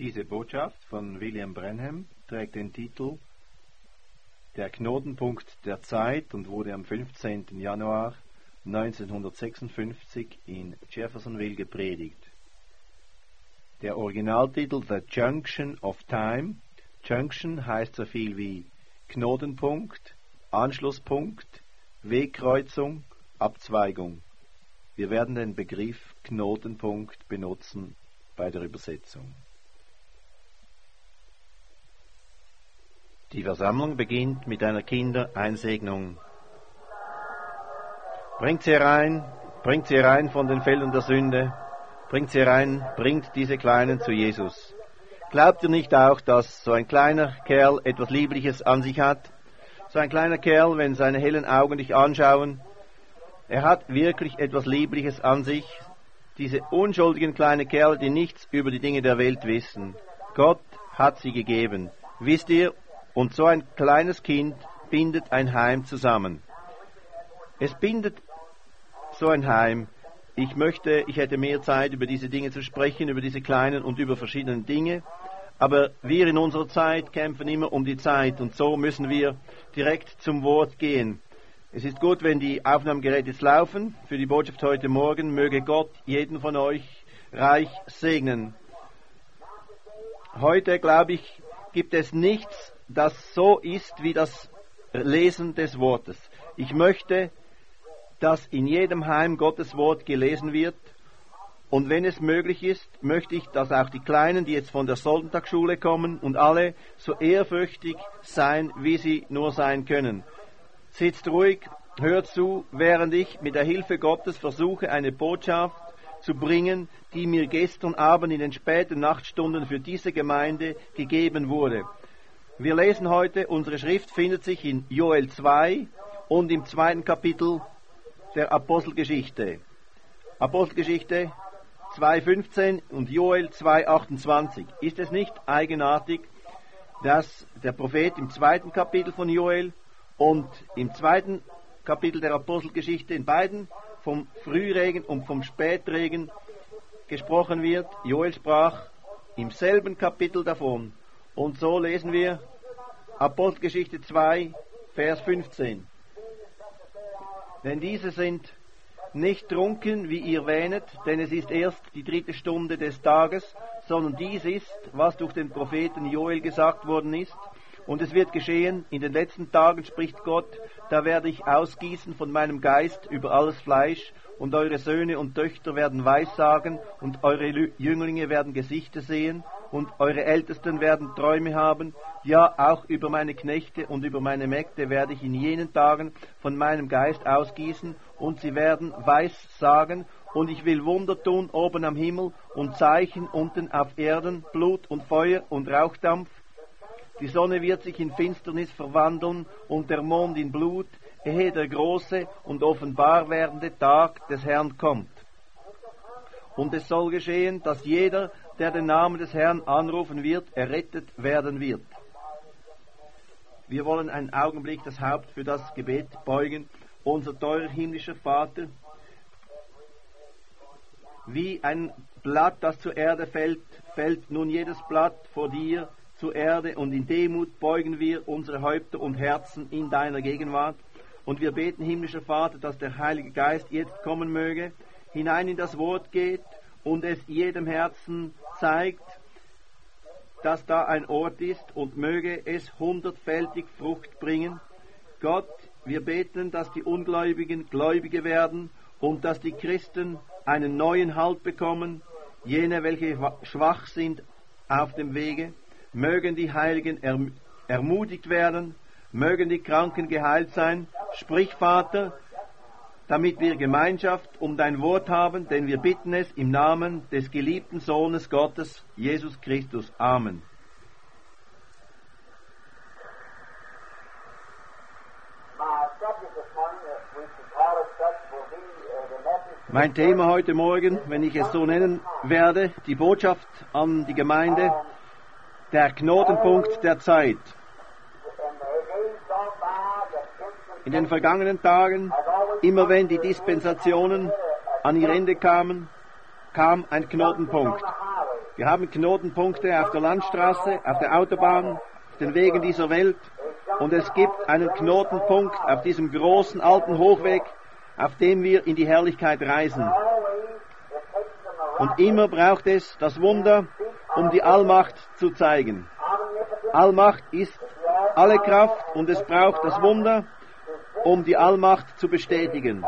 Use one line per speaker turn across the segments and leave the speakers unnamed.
Diese Botschaft von William Branham trägt den Titel Der Knotenpunkt der Zeit und wurde am 15. Januar 1956 in Jeffersonville gepredigt. Der Originaltitel The Junction of Time. Junction heißt so viel wie Knotenpunkt, Anschlusspunkt, Wegkreuzung, Abzweigung. Wir werden den Begriff Knotenpunkt benutzen bei der Übersetzung. Die Versammlung beginnt mit einer Kindereinsegnung. Bringt sie herein von den Feldern der Sünde, bringt sie herein, bringt diese Kleinen zu Jesus. Glaubt ihr nicht auch, dass so ein kleiner Kerl etwas Liebliches an sich hat? So ein kleiner Kerl, wenn seine hellen Augen dich anschauen, er hat wirklich etwas Liebliches an sich. Diese unschuldigen kleinen Kerle, die nichts über die Dinge der Welt wissen. Gott hat sie gegeben. Wisst ihr? Und so ein kleines Kind bindet ein Heim zusammen. Es bindet so ein Heim. Ich hätte mehr Zeit, über diese Dinge zu sprechen, über diese kleinen und über verschiedene Dinge. Aber wir in unserer Zeit kämpfen immer um die Zeit und so müssen wir direkt zum Wort gehen. Es ist gut, wenn die Aufnahmegeräte jetzt laufen. Für die Botschaft heute Morgen möge Gott jeden von euch reich segnen. Heute, glaube ich, gibt es nichts, das so ist wie das Lesen des Wortes. Ich möchte, dass in jedem Heim Gottes Wort gelesen wird. Und wenn es möglich ist, möchte ich, dass auch die Kleinen, die jetzt von der Sonntagsschule kommen und alle so ehrfürchtig sein, wie sie nur sein können. Sitzt ruhig, hört zu, während ich mit der Hilfe Gottes versuche, eine Botschaft zu bringen, die mir gestern Abend in den späten Nachtstunden für diese Gemeinde gegeben wurde. Wir lesen heute, unsere Schrift findet sich in Joel 2 und im 2. Kapitel der Apostelgeschichte. Apostelgeschichte 2,15 und Joel 2,28. Ist es nicht eigenartig, dass der Prophet im 2. Kapitel von Joel und im 2. Kapitel der Apostelgeschichte in beiden vom Frühregen und vom Spätregen gesprochen wird? Joel sprach im selben Kapitel davon. Und so lesen wir Apostelgeschichte 2, Vers 15. Denn diese sind nicht trunken, wie ihr wähnet, denn es ist erst die 3. Stunde des Tages, sondern dies ist, was durch den Propheten Joel gesagt worden ist. Und es wird geschehen, in den letzten Tagen spricht Gott, da werde ich ausgießen von meinem Geist über alles Fleisch, und eure Söhne und Töchter werden Weissagen, und eure Jünglinge werden Gesichter sehen, und eure Ältesten werden Träume haben. Ja, auch über meine Knechte und über meine Mägde werde ich in jenen Tagen von meinem Geist ausgießen, und sie werden Weissagen, und ich will Wunder tun oben am Himmel und Zeichen unten auf Erden, Blut und Feuer und Rauchdampf. Die Sonne wird sich in Finsternis verwandeln und der Mond in Blut, ehe der große und offenbar werdende Tag des Herrn kommt. Und es soll geschehen, dass jeder, der den Namen des Herrn anrufen wird, errettet werden wird. Wir wollen einen Augenblick das Haupt für das Gebet beugen. Unser teurer himmlischer Vater, wie ein Blatt, das zur Erde fällt, fällt nun jedes Blatt vor dir zur Erde, und in Demut beugen wir unsere Häupter und Herzen in deiner Gegenwart. Und wir beten, himmlischer Vater, dass der Heilige Geist jetzt kommen möge, hinein in das Wort geht und es jedem Herzen zeigt, dass da ein Ort ist, und möge es 100-fältig Frucht bringen. Gott, wir beten, dass die Ungläubigen Gläubige werden und dass die Christen einen neuen Halt bekommen, jene, welche schwach sind auf dem Wege. Mögen die Heiligen ermutigt werden, mögen die Kranken geheilt sein. Sprich, Vater, damit wir Gemeinschaft um dein Wort haben, denn wir bitten es im Namen des geliebten Sohnes Gottes, Jesus Christus. Amen. Mein Thema heute Morgen, wenn ich es so nennen werde, die Botschaft an die Gemeinde, der Knotenpunkt der Zeit. In den vergangenen Tagen, immer wenn die Dispensationen an ihr Ende kamen, kam ein Knotenpunkt. Wir haben Knotenpunkte auf der Landstraße, auf der Autobahn, auf den Wegen dieser Welt. Und es gibt einen Knotenpunkt auf diesem großen alten Hochweg, auf dem wir in die Herrlichkeit reisen. Und immer braucht es das Wunder, um die Allmacht zu zeigen. Allmacht ist alle Kraft und es braucht das Wunder, um die Allmacht zu bestätigen.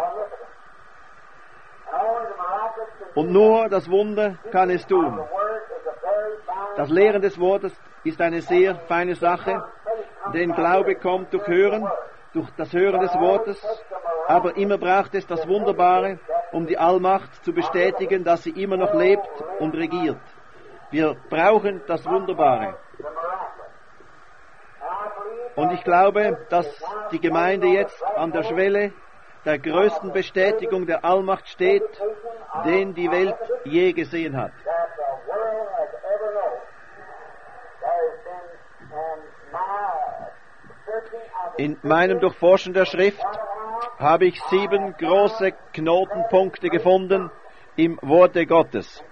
Und nur das Wunder kann es tun. Das Lehren des Wortes ist eine sehr feine Sache, denn Glaube kommt durch Hören, durch das Hören des Wortes, aber immer braucht es das Wunderbare, um die Allmacht zu bestätigen, dass sie immer noch lebt und regiert. Wir brauchen das Wunderbare. Und ich glaube, dass die Gemeinde jetzt an der Schwelle der größten Bestätigung der Allmacht steht, den die Welt je gesehen hat. In meinem Durchforschen der Schrift habe ich 7 große Knotenpunkte gefunden im Worte Gottes.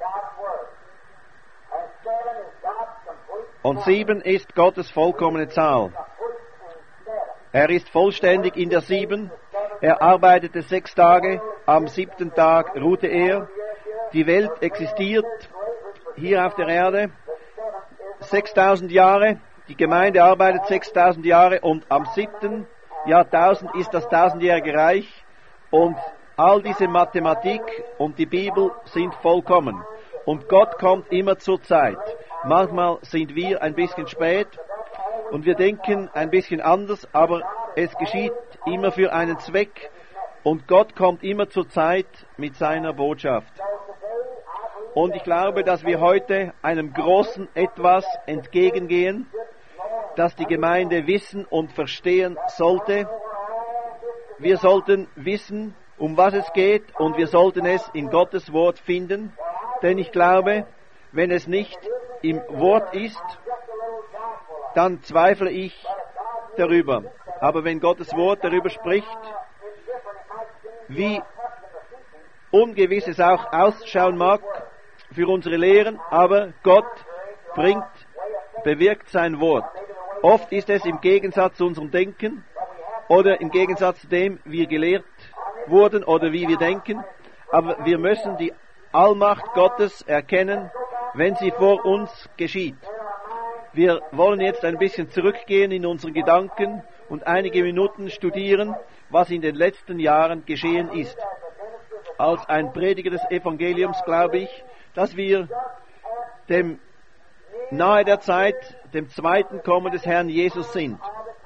Und 7 ist Gottes vollkommene Zahl. Er ist vollständig in der 7. Er arbeitete 6 Tage, am 7. Tag ruhte er. Die Welt existiert hier auf der Erde 6000 Jahre. Die Gemeinde arbeitet 6000 Jahre und am 7. Jahrtausend ist das 1000-jährige Reich und all diese Mathematik und die Bibel sind vollkommen. Und Gott kommt immer zur Zeit. Manchmal sind wir ein bisschen spät und wir denken ein bisschen anders, aber es geschieht immer für einen Zweck und Gott kommt immer zur Zeit mit seiner Botschaft. Und ich glaube, dass wir heute einem großen Etwas entgegengehen, das die Gemeinde wissen und verstehen sollte. Wir sollten wissen, um was es geht und wir sollten es in Gottes Wort finden, denn ich glaube, wenn es nicht im Wort ist, dann zweifle ich darüber. Aber wenn Gottes Wort darüber spricht, wie ungewiss es auch ausschauen mag für unsere Lehren, aber Gott bewirkt sein Wort. Oft ist es im Gegensatz zu unserem Denken oder im Gegensatz zu dem, wie wir gelehrt wurden oder wie wir denken. Aber wir müssen die Allmacht Gottes erkennen, wenn sie vor uns geschieht. Wir wollen jetzt ein bisschen zurückgehen in unseren Gedanken und einige Minuten studieren, was in den letzten Jahren geschehen ist. Als ein Prediger des Evangeliums glaube ich, dass wir dem nahe der Zeit, dem zweiten Kommen des Herrn Jesus sind.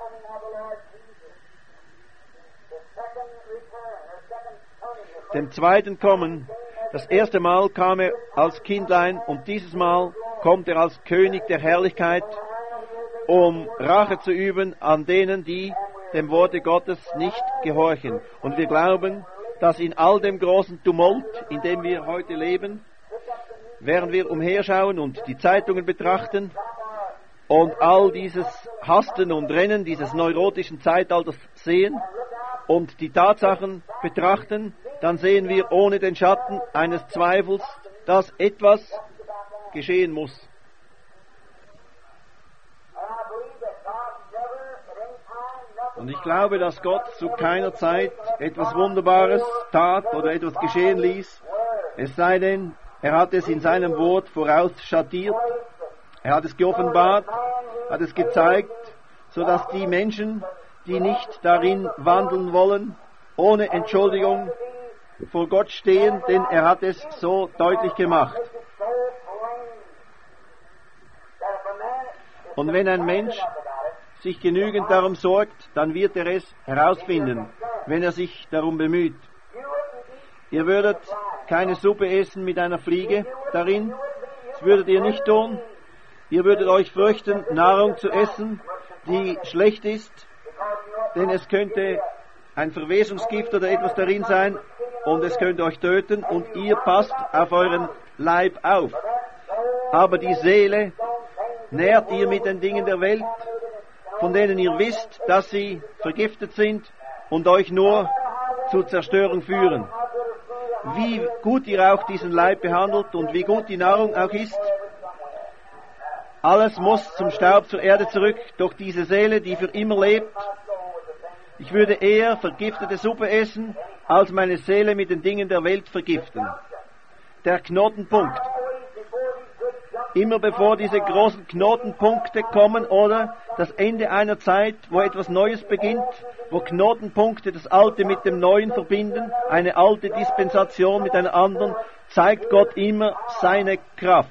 Dem zweiten Kommen. Das erste Mal kam er als Kindlein und dieses Mal kommt er als König der Herrlichkeit, um Rache zu üben an denen, die dem Worte Gottes nicht gehorchen. Und wir glauben, dass in all dem großen Tumult, in dem wir heute leben, während wir umherschauen und die Zeitungen betrachten und all dieses Hasten und Rennen dieses neurotischen Zeitalters sehen und die Tatsachen betrachten, dann sehen wir ohne den Schatten eines Zweifels, dass etwas geschehen muss. Und ich glaube, dass Gott zu keiner Zeit etwas Wunderbares tat oder etwas geschehen ließ, es sei denn, er hat es in seinem Wort vorausschattiert, er hat es geoffenbart, hat es gezeigt, sodass die Menschen, die nicht darin wandeln wollen, ohne Entschuldigung vor Gott stehen, denn er hat es so deutlich gemacht. Und wenn ein Mensch sich genügend darum sorgt, dann wird er es herausfinden, wenn er sich darum bemüht. Ihr würdet keine Suppe essen mit einer Fliege darin, das würdet ihr nicht tun. Ihr würdet euch fürchten, Nahrung zu essen, die schlecht ist, denn es könnte ein Verwesungsgift oder etwas darin sein und es könnte euch töten und ihr passt auf euren Leib auf. Aber die Seele nährt ihr mit den Dingen der Welt, von denen ihr wisst, dass sie vergiftet sind und euch nur zur Zerstörung führen. Wie gut ihr auch diesen Leib behandelt und wie gut die Nahrung auch ist, Alles muss zum Staub, zur Erde zurück, doch diese Seele, die für immer lebt. Ich würde eher vergiftete Suppe essen, als meine Seele mit den Dingen der Welt vergiften. Der Knotenpunkt. Immer bevor diese großen Knotenpunkte kommen oder das Ende einer Zeit, wo etwas Neues beginnt, wo Knotenpunkte das Alte mit dem Neuen verbinden, eine alte Dispensation mit einer anderen, zeigt Gott immer seine Kraft.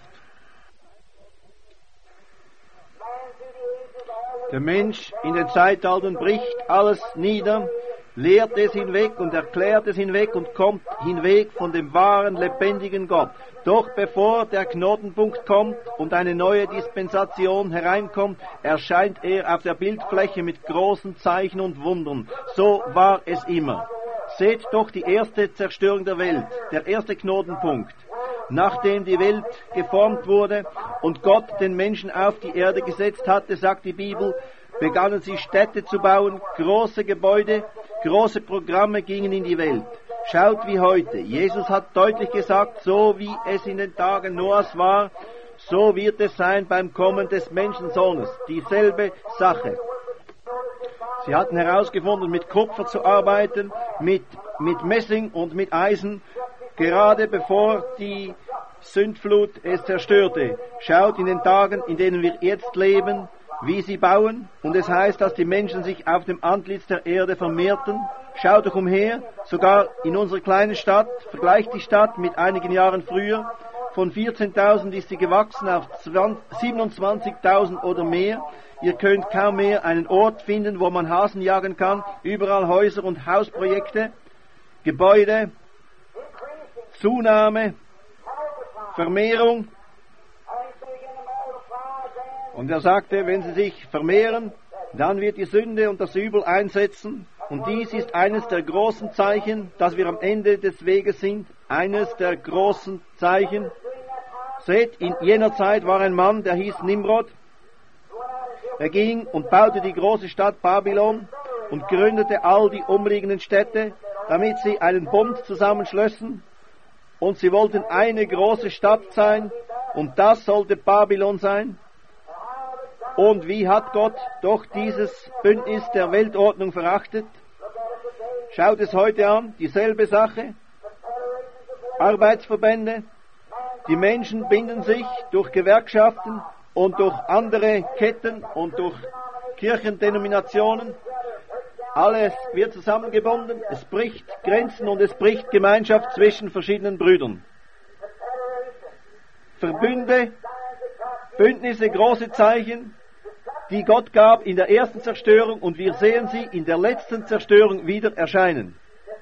Der Mensch in den Zeitaltern bricht alles nieder, lehrt es hinweg und erklärt es hinweg und kommt hinweg von dem wahren, lebendigen Gott. Doch bevor der Knotenpunkt kommt und eine neue Dispensation hereinkommt, erscheint er auf der Bildfläche mit großen Zeichen und Wundern. So war es immer. Seht doch die erste Zerstörung der Welt, der erste Knotenpunkt. Nachdem die Welt geformt wurde und Gott den Menschen auf die Erde gesetzt hatte, sagt die Bibel, begannen sie Städte zu bauen, große Gebäude, große Programme gingen in die Welt. Schaut wie heute. Jesus hat deutlich gesagt, so wie es in den Tagen Noahs war, so wird es sein beim Kommen des Menschensohnes. Dieselbe Sache. Sie hatten herausgefunden, mit Kupfer zu arbeiten, mit Messing und mit Eisen, gerade bevor die Sündflut es zerstörte. Schaut in den Tagen, in denen wir jetzt leben, wie sie bauen, und es heißt, dass die Menschen sich auf dem Antlitz der Erde vermehrten. Schaut doch umher, sogar in unserer kleinen Stadt, vergleicht die Stadt mit einigen Jahren früher, von 14.000 ist sie gewachsen auf 27.000 oder mehr. Ihr könnt kaum mehr einen Ort finden, wo man Hasen jagen kann, überall Häuser und Hausprojekte, Gebäude, Zunahme, Vermehrung. Und er sagte, wenn sie sich vermehren, dann wird die Sünde und das Übel einsetzen. Und dies ist eines der großen Zeichen, dass wir am Ende des Weges sind. Eines der großen Zeichen. Seht, in jener Zeit war ein Mann, der hieß Nimrod. Er ging und baute die große Stadt Babylon und gründete all die umliegenden Städte, damit sie einen Bund zusammenschlössen. Und sie wollten eine große Stadt sein, und das sollte Babylon sein. Und wie hat Gott doch dieses Bündnis der Weltordnung verachtet? Schaut es heute an, dieselbe Sache. Arbeitsverbände, die Menschen binden sich durch Gewerkschaften und durch andere Ketten und durch Kirchendenominationen. Alles wird zusammengebunden, es bricht Grenzen und es bricht Gemeinschaft zwischen verschiedenen Brüdern. Verbünde, Bündnisse, große Zeichen, die Gott gab in der ersten Zerstörung, und wir sehen sie in der letzten Zerstörung wieder erscheinen.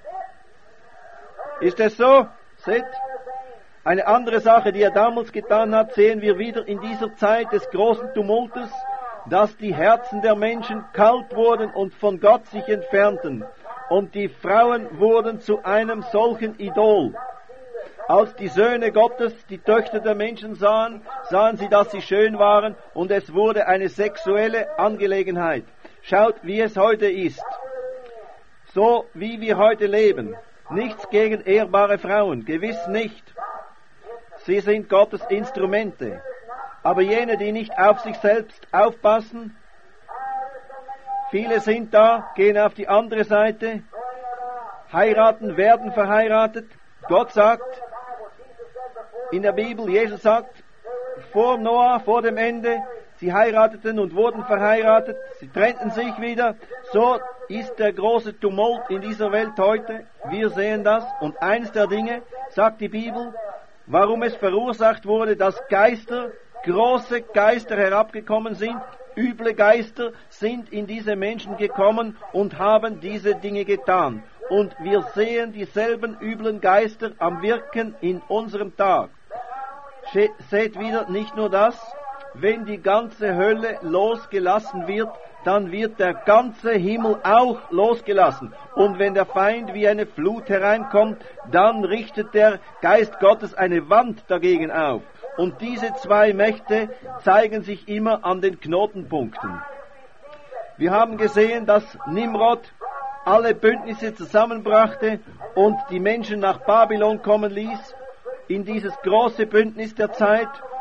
Ist es so? Seht, eine andere Sache, die er damals getan hat, sehen wir wieder in dieser Zeit des großen Tumultes, dass die Herzen der Menschen kalt wurden und von Gott sich entfernten, und die Frauen wurden zu einem solchen Idol. Als die Söhne Gottes die Töchter der Menschen sahen, sahen sie, dass sie schön waren, und es wurde eine sexuelle Angelegenheit. Schaut, wie es heute ist. So wie wir heute leben. Nichts gegen ehrbare Frauen, gewiss nicht. Sie sind Gottes Instrumente. Aber jene, die nicht auf sich selbst aufpassen, viele sind da, gehen auf die andere Seite, heiraten, werden verheiratet. Gott sagt in der Bibel, Jesus sagt, vor Noah, vor dem Ende, sie heirateten und wurden verheiratet, sie trennten sich wieder. So ist der große Tumult in dieser Welt heute. Wir sehen das. Und eines der Dinge, sagt die Bibel, warum es verursacht wurde, dass Geister, große Geister herabgekommen sind, üble Geister sind in diese Menschen gekommen und haben diese Dinge getan. Und wir sehen dieselben üblen Geister am Wirken in unserem Tag. Seht wieder, nicht nur das, wenn die ganze Hölle losgelassen wird, dann wird der ganze Himmel auch losgelassen. Und wenn der Feind wie eine Flut hereinkommt, dann richtet der Geist Gottes eine Wand dagegen auf. Und diese zwei Mächte zeigen sich immer an den Knotenpunkten. Wir haben gesehen, dass Nimrod alle Bündnisse zusammenbrachte und die Menschen nach Babylon kommen ließ, in dieses große Bündnis der Zeit,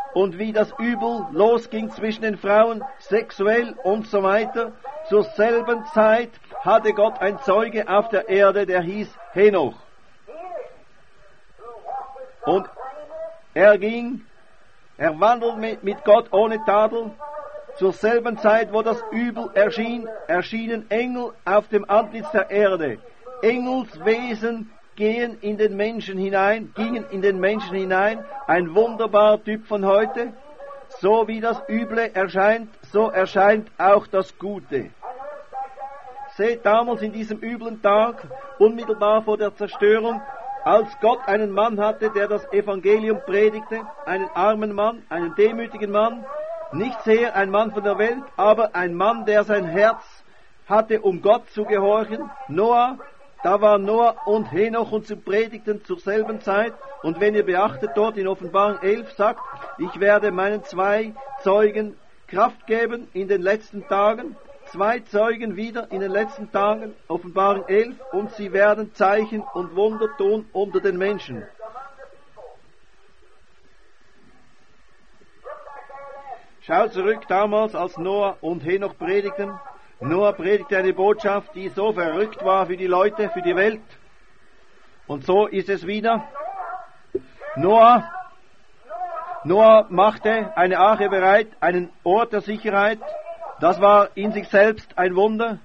und wie das Übel losging zwischen den Frauen, sexuell und so weiter. Zur selben Zeit hatte Gott ein Zeuge auf der Erde, der hieß Henoch. Und er wandelte mit Gott ohne Tadel. Zur selben Zeit, wo das Übel erschien, erschienen Engel auf dem Antlitz der Erde. Engelswesen gingen in den Menschen hinein, ein wunderbarer Typ von heute. So wie das Üble erscheint, so erscheint auch das Gute. Seht damals in diesem üblen Tag, unmittelbar vor der Zerstörung, als Gott einen Mann hatte, der das Evangelium predigte, einen armen Mann, einen demütigen Mann, nicht sehr ein Mann von der Welt, aber ein Mann, der sein Herz hatte, um Gott zu gehorchen. Da war Noah und Henoch und sie predigten zur selben Zeit. Und wenn ihr beachtet, dort in Offenbarung 11 sagt, ich werde meinen 2 Zeugen Kraft geben in den letzten Tagen. 2 Zeugen wieder in den letzten Tagen, Offenbarung 11, und sie werden Zeichen und Wunder tun unter den Menschen. Schau zurück damals, als Noah und Henoch predigten. Noah predigte eine Botschaft, die so verrückt war für die Leute, für die Welt. Und so ist es wieder. Noah machte eine Arche bereit, einen Ort der Sicherheit. Das war in sich selbst ein Wunder.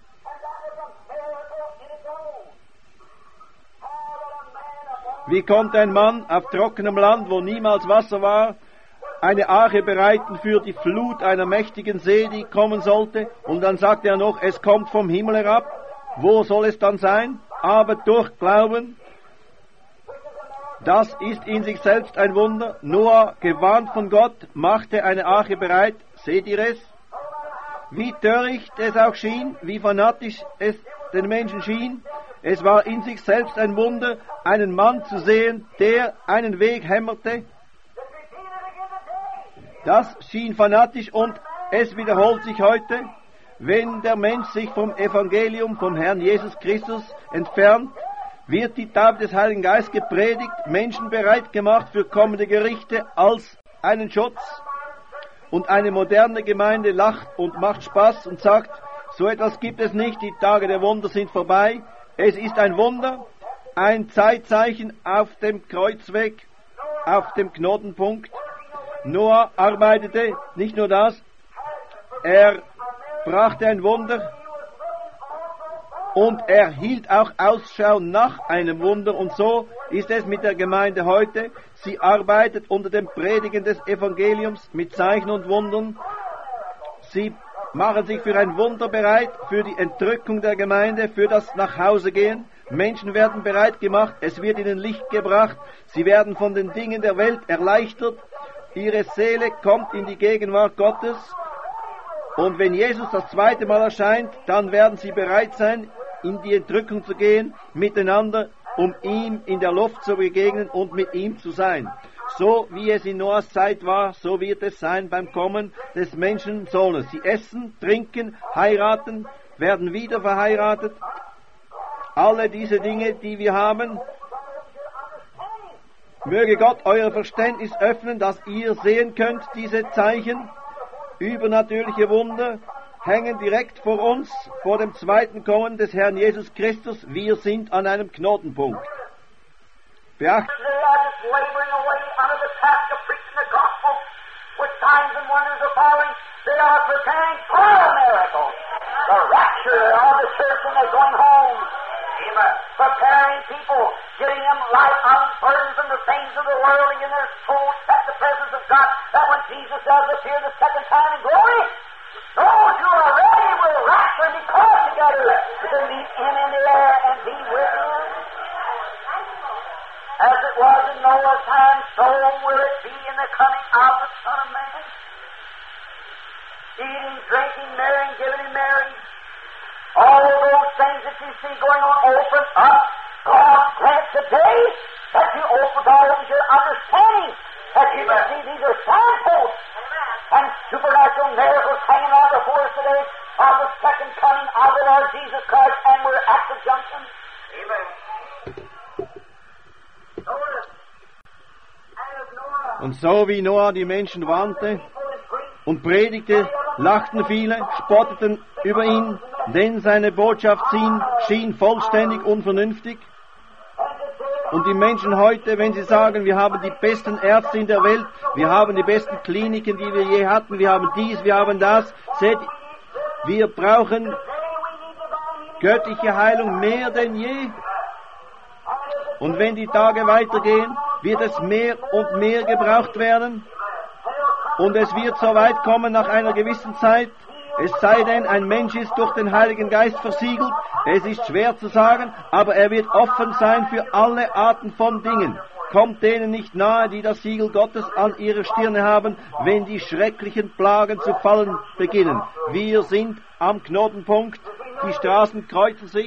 Wie konnte ein Mann auf trockenem Land, wo niemals Wasser war, eine Arche bereiten für die Flut einer mächtigen See, die kommen sollte? Und dann sagt er noch, es kommt vom Himmel herab. Wo soll es dann sein? Aber durch Glauben. Das ist in sich selbst ein Wunder. Noah, gewarnt von Gott, machte eine Arche bereit. Seht ihr es? Wie töricht es auch schien, wie fanatisch es den Menschen schien, es war in sich selbst ein Wunder, einen Mann zu sehen, der einen Weg hämmerte. Das schien fanatisch und es wiederholt sich heute, wenn der Mensch sich vom Evangelium, vom Herrn Jesus Christus entfernt, wird die Taufe des Heiligen Geistes gepredigt, Menschen bereit gemacht für kommende Gerichte als einen Schutz. Und eine moderne Gemeinde lacht und macht Spaß und sagt, so etwas gibt es nicht, die Tage der Wunder sind vorbei. Es ist ein Wunder, ein Zeitzeichen auf dem Kreuzweg, auf dem Knotenpunkt. Noah arbeitete nicht nur das, er brachte ein Wunder und er hielt auch Ausschau nach einem Wunder. Und so ist es mit der Gemeinde heute. Sie arbeitet unter dem Predigen des Evangeliums mit Zeichen und Wundern. Sie machen sich für ein Wunder bereit, für die Entrückung der Gemeinde, für das Nachhausegehen. Menschen werden bereit gemacht, es wird ihnen Licht gebracht, sie werden von den Dingen der Welt erleichtert, ihre Seele kommt in die Gegenwart Gottes. Und wenn Jesus das 2. Mal erscheint, dann werden sie bereit sein, in die Entrückung zu gehen, miteinander, um ihm in der Luft zu begegnen und mit ihm zu sein. So wie es in Noahs Zeit war, so wird es sein beim Kommen des Menschensohnes. Sie essen, trinken, heiraten, werden wieder verheiratet. Alle diese Dinge, die wir haben, möge Gott euer Verständnis öffnen, dass ihr sehen könnt, diese Zeichen, übernatürliche Wunder, hängen direkt vor uns, vor dem 2. Kommen des Herrn Jesus Christus. Wir sind an einem Knotenpunkt. Beachtet.
Preparing people, giving them light on burdens and the things of the world, and in their souls set the presence of God, that when Jesus does appear the second time in glory, those who are ready will rapture and be caught together to meet Him in the air and be with Him. As it was in Noah's time, so will it be in the coming of the Son of Man. Eating, drinking, marrying, giving in marriage, all those things that you see going on, open up. God grant today that you open your understanding, that you can see these are signposts and supernatural miracles hanging out before us today of the second coming of the Lord Jesus Christ, and we're at the junction. Amen.
Und so wie Noah die Menschen warnte und predigte, lachten viele, spotteten über ihn, denn seine Botschaft schien vollständig unvernünftig. Und die Menschen heute, wenn sie sagen, wir haben die besten Ärzte in der Welt, wir haben die besten Kliniken, die wir je hatten, wir haben dies, wir haben das, seht, wir brauchen göttliche Heilung mehr denn je. Und wenn die Tage weitergehen, wird es mehr und mehr gebraucht werden. Und es wird so weit kommen nach einer gewissen Zeit, es sei denn, ein Mensch ist durch den Heiligen Geist versiegelt. Es ist schwer zu sagen, aber er wird offen sein für alle Arten von Dingen. Kommt denen nicht nahe, die das Siegel Gottes an ihrer Stirne haben, wenn die schrecklichen Plagen zu fallen beginnen. Wir sind am Knotenpunkt, die Straßen kreuzen sich.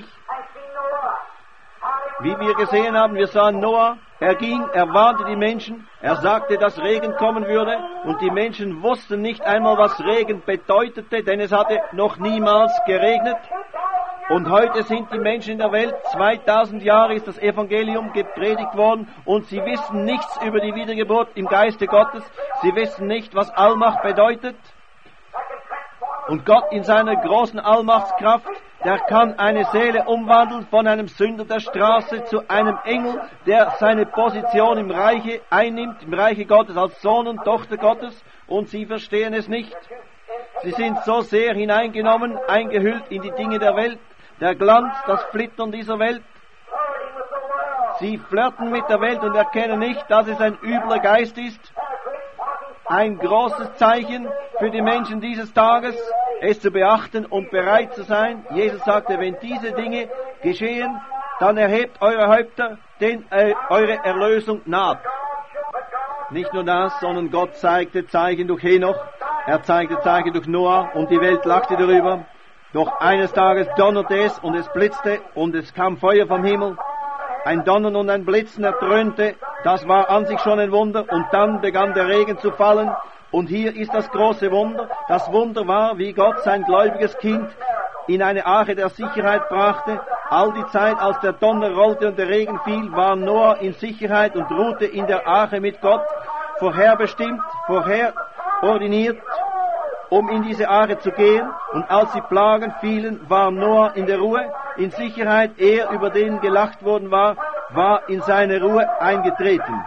Wie wir gesehen haben, wir sahen Noah, er warnte die Menschen, er sagte, dass Regen kommen würde, und die Menschen wussten nicht einmal, was Regen bedeutete, denn es hatte noch niemals geregnet. Und heute sind die Menschen in der Welt, 2000 Jahre ist das Evangelium gepredigt worden, und sie wissen nichts über die Wiedergeburt im Geiste Gottes, sie wissen nicht, was Allmacht bedeutet. Und Gott in seiner großen Allmachtskraft, der kann eine Seele umwandeln von einem Sünder der Straße zu einem Engel, der seine Position im Reiche einnimmt, im Reiche Gottes als Sohn und Tochter Gottes, und sie verstehen es nicht. Sie sind so sehr hineingenommen, eingehüllt in die Dinge der Welt, der Glanz, das Flittern dieser Welt. Sie flirten mit der Welt und erkennen nicht, dass es ein übler Geist ist. Ein großes Zeichen für die Menschen dieses Tages, es zu beachten und bereit zu sein. Jesus sagte, wenn diese Dinge geschehen, dann erhebt eure Häupter, denn eure Erlösung naht. Nicht nur das, sondern Gott zeigte Zeichen durch Henoch, er zeigte Zeichen durch Noah, und die Welt lachte darüber. Doch eines Tages donnerte es und es blitzte und es kam Feuer vom Himmel. Ein Donnern und ein Blitzen erdröhnte, das war an sich schon ein Wunder, und dann begann der Regen zu fallen. Und hier ist das große Wunder. Das Wunder war, wie Gott sein gläubiges Kind in eine Arche der Sicherheit brachte. All die Zeit, als der Donner rollte und der Regen fiel, war Noah in Sicherheit und ruhte in der Arche mit Gott, vorherbestimmt, vorherordiniert, um in diese Arche zu gehen. Und als die Plagen fielen, war Noah in der Ruhe, in Sicherheit. Er, über den gelacht worden war, war in seine Ruhe eingetreten.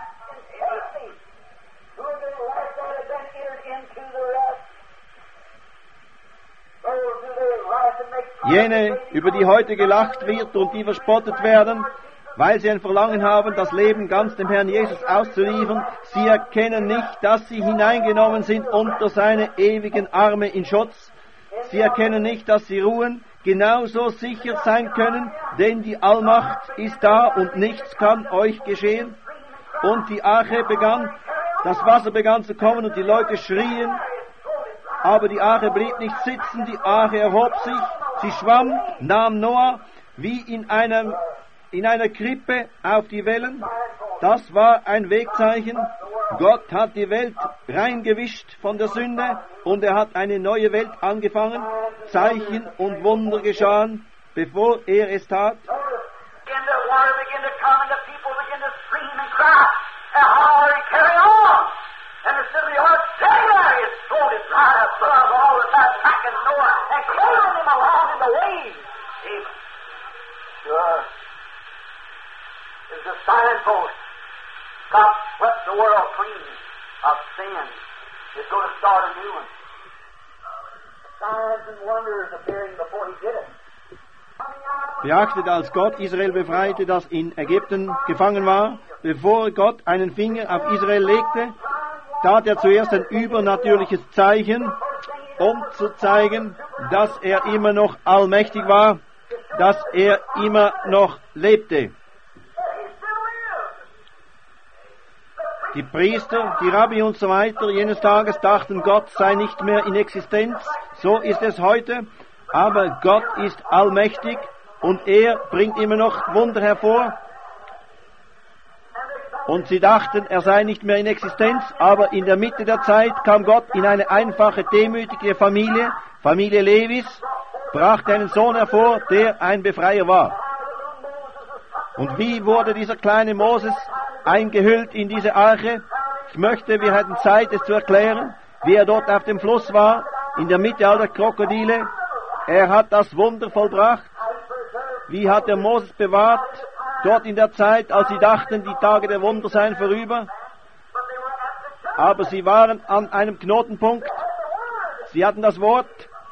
Jene, über die heute gelacht wird und die verspottet werden, weil sie ein Verlangen haben, das Leben ganz dem Herrn Jesus auszuliefern, sie erkennen nicht, dass sie hineingenommen sind unter seine ewigen Arme in Schutz. Sie erkennen nicht, dass sie ruhen, genauso sicher sein können, denn die Allmacht ist da und nichts kann euch geschehen. Und die Arche begann, das Wasser begann zu kommen und die Leute schrien, aber die Arche blieb nicht sitzen, die Arche erhob sich, sie schwamm, nahm Noah wie in einer Krippe auf die Wellen. Das war ein Wegzeichen. Gott hat die Welt reingewischt von der Sünde und er hat eine neue Welt angefangen. Zeichen und Wunder geschahen, bevor er es tat.
And the city of Lord sitting there, his throat is dried up, blood all the time, attacking Noah and carrying him along in the waves. Amen. Sure. It's a signpost. God swept the world clean of sin. It's going to start a new one. Signs and wonders appearing before he did it.
Beachtet, als Gott Israel befreite, das in Ägypten gefangen war, bevor Gott einen Finger auf Israel legte, tat er zuerst ein übernatürliches Zeichen, um zu zeigen, dass er immer noch allmächtig war, dass er immer noch lebte. Die Priester, die Rabbi und so weiter jenes Tages dachten, Gott sei nicht mehr in Existenz. So ist es heute. Aber Gott ist allmächtig und er bringt immer noch Wunder hervor. Und sie dachten, er sei nicht mehr in Existenz, aber in der Mitte der Zeit kam Gott in eine einfache, demütige Familie, Familie Levis, brachte einen Sohn hervor, der ein Befreier war. Und wie wurde dieser kleine Moses eingehüllt in diese Arche? Ich möchte, wir hätten Zeit, es zu erklären, wie er dort auf dem Fluss war, in der Mitte all der Krokodile. Er hat das Wunder vollbracht. Wie hat er Moses bewahrt, dort in der Zeit, als sie dachten, die Tage der Wunder seien vorüber. Aber sie waren an einem Knotenpunkt. Sie hatten das Wort.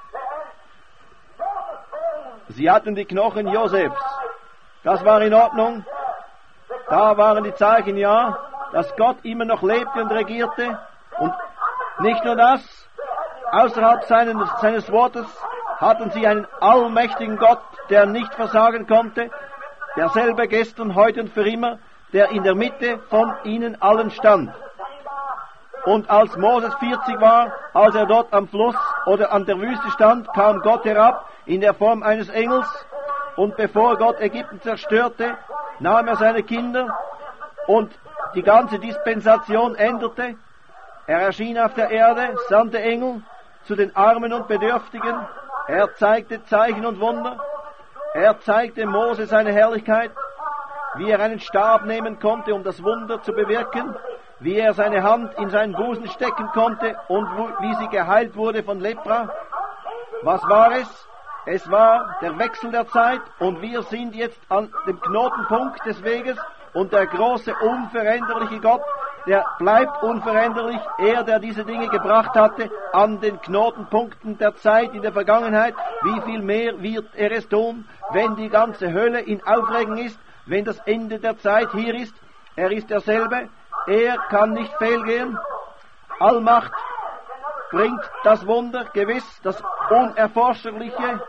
Sie hatten die Knochen Josefs. Das war in Ordnung. Da waren die Zeichen, ja, dass Gott immer noch lebte und regierte. Und nicht nur das, außerhalb seines Wortes hatten sie einen allmächtigen Gott, der nicht versagen konnte, derselbe gestern, heute und für immer, der in der Mitte von ihnen allen stand. Und als Moses 40 war, als er dort am Fluss oder an der Wüste stand, kam Gott herab in der Form eines Engels. Und bevor Gott Ägypten zerstörte, nahm er seine Kinder und die ganze Dispensation änderte. Er erschien auf der Erde, sandte Engel zu den Armen und Bedürftigen. Er zeigte Zeichen und Wunder. Er zeigte Mose seine Herrlichkeit, wie er einen Stab nehmen konnte, um das Wunder zu bewirken, wie er seine Hand in seinen Busen stecken konnte und wie sie geheilt wurde von Lepra. Was war es? Es war der Wechsel der Zeit und wir sind jetzt an dem Knotenpunkt des Weges und der große, unveränderliche Gott, der bleibt unveränderlich, er, der diese Dinge gebracht hatte, an den Knotenpunkten der Zeit in der Vergangenheit. Wie viel mehr wird er es tun, wenn die ganze Hölle in Aufregung ist, wenn das Ende der Zeit hier ist? Er ist derselbe, er kann nicht fehlgehen. Allmacht bringt das Wunder, gewiss, das Unerforschliche.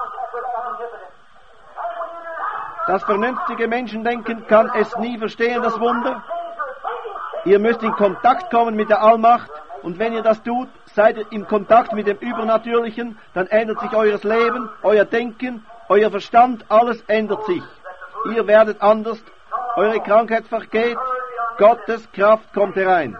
Das vernünftige Menschendenken kann es nie verstehen, das Wunder. Ihr müsst in Kontakt kommen mit der Allmacht und wenn ihr das tut, seid ihr im Kontakt mit dem Übernatürlichen, dann ändert sich euer Leben, euer Denken, euer Verstand, alles ändert sich. Ihr werdet anders, eure Krankheit vergeht, Gottes Kraft kommt herein.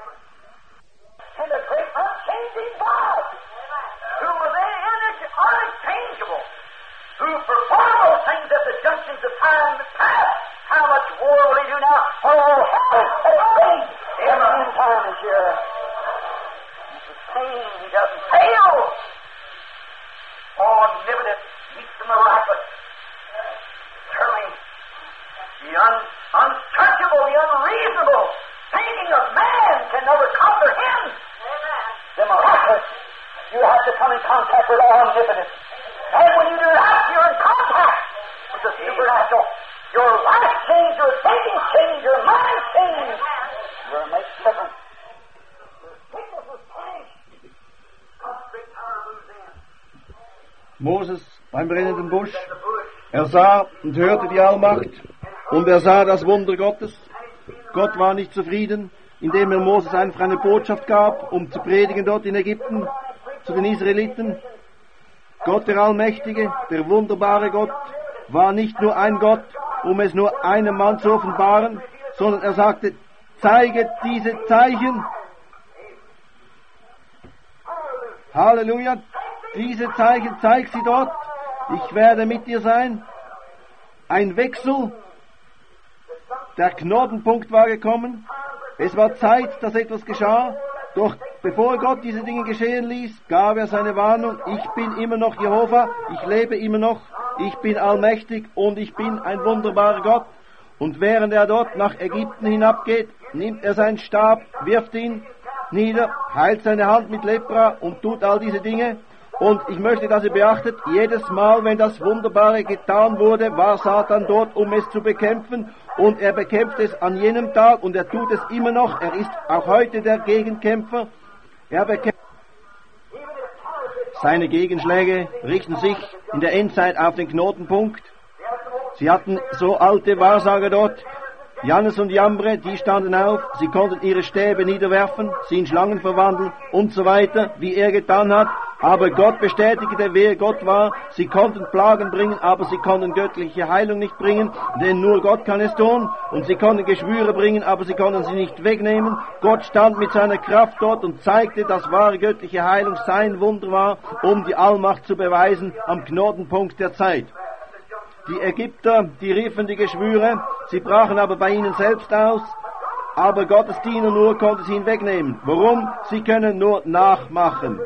How much war will he do now? Oh, heaven, every time is here. He's the same, he doesn't fail. Omnipotent meets the miraculous. Certainly, the unsearchable, the unreasonable thinking of man can never comprehend. The miraculous, you have to come in contact with omnipotence. And when you do that, you're in contact with the supernatural. Your life change, your thinking change, your mind change. You're a make difference. The sickness was changed. God's great power moves in.
Moses beim brennenden Busch, er sah und hörte die Allmacht und er sah das Wunder Gottes. Gott war nicht zufrieden, indem er Moses einfach eine Botschaft gab, um zu predigen dort in Ägypten zu den Israeliten. Gott, der Allmächtige, der wunderbare Gott, war nicht nur ein Gott, um es nur einem Mann zu offenbaren, sondern er sagte, zeige diese Zeichen. Halleluja, diese Zeichen, zeig sie dort. Ich werde mit dir sein. Ein Wechsel. Der Knotenpunkt war gekommen. Es war Zeit, dass etwas geschah. Doch bevor Gott diese Dinge geschehen ließ, gab er seine Warnung. Ich bin immer noch Jehova. Ich lebe immer noch. Ich bin allmächtig und ich bin ein wunderbarer Gott. Und während er dort nach Ägypten hinabgeht, nimmt er seinen Stab, wirft ihn nieder, heilt seine Hand mit Lepra und tut all diese Dinge. Und ich möchte, dass ihr beachtet, jedes Mal, wenn das Wunderbare getan wurde, war Satan dort, um es zu bekämpfen. Und er bekämpft es an jenem Tag und er tut es immer noch. Er ist auch heute der Gegenkämpfer. Er bekämpft. Seine Gegenschläge richten sich in der Endzeit auf den Knotenpunkt. Sie hatten so alte Wahrsager dort, Jannes und Jambre, die standen auf, sie konnten ihre Stäbe niederwerfen, sie in Schlangen verwandeln und so weiter, wie er getan hat. Aber Gott bestätigte, wer Gott war. Sie konnten Plagen bringen, aber sie konnten göttliche Heilung nicht bringen, denn nur Gott kann es tun. Und sie konnten Geschwüre bringen, aber sie konnten sie nicht wegnehmen. Gott stand mit seiner Kraft dort und zeigte, dass wahre göttliche Heilung sein Wunder war, um die Allmacht zu beweisen am Knotenpunkt der Zeit. Die Ägypter, die riefen die Geschwüre, sie brachen aber bei ihnen selbst aus. aber Gottes Diener nur konnte sie hinwegnehmen. Warum? Sie können nur nachmachen.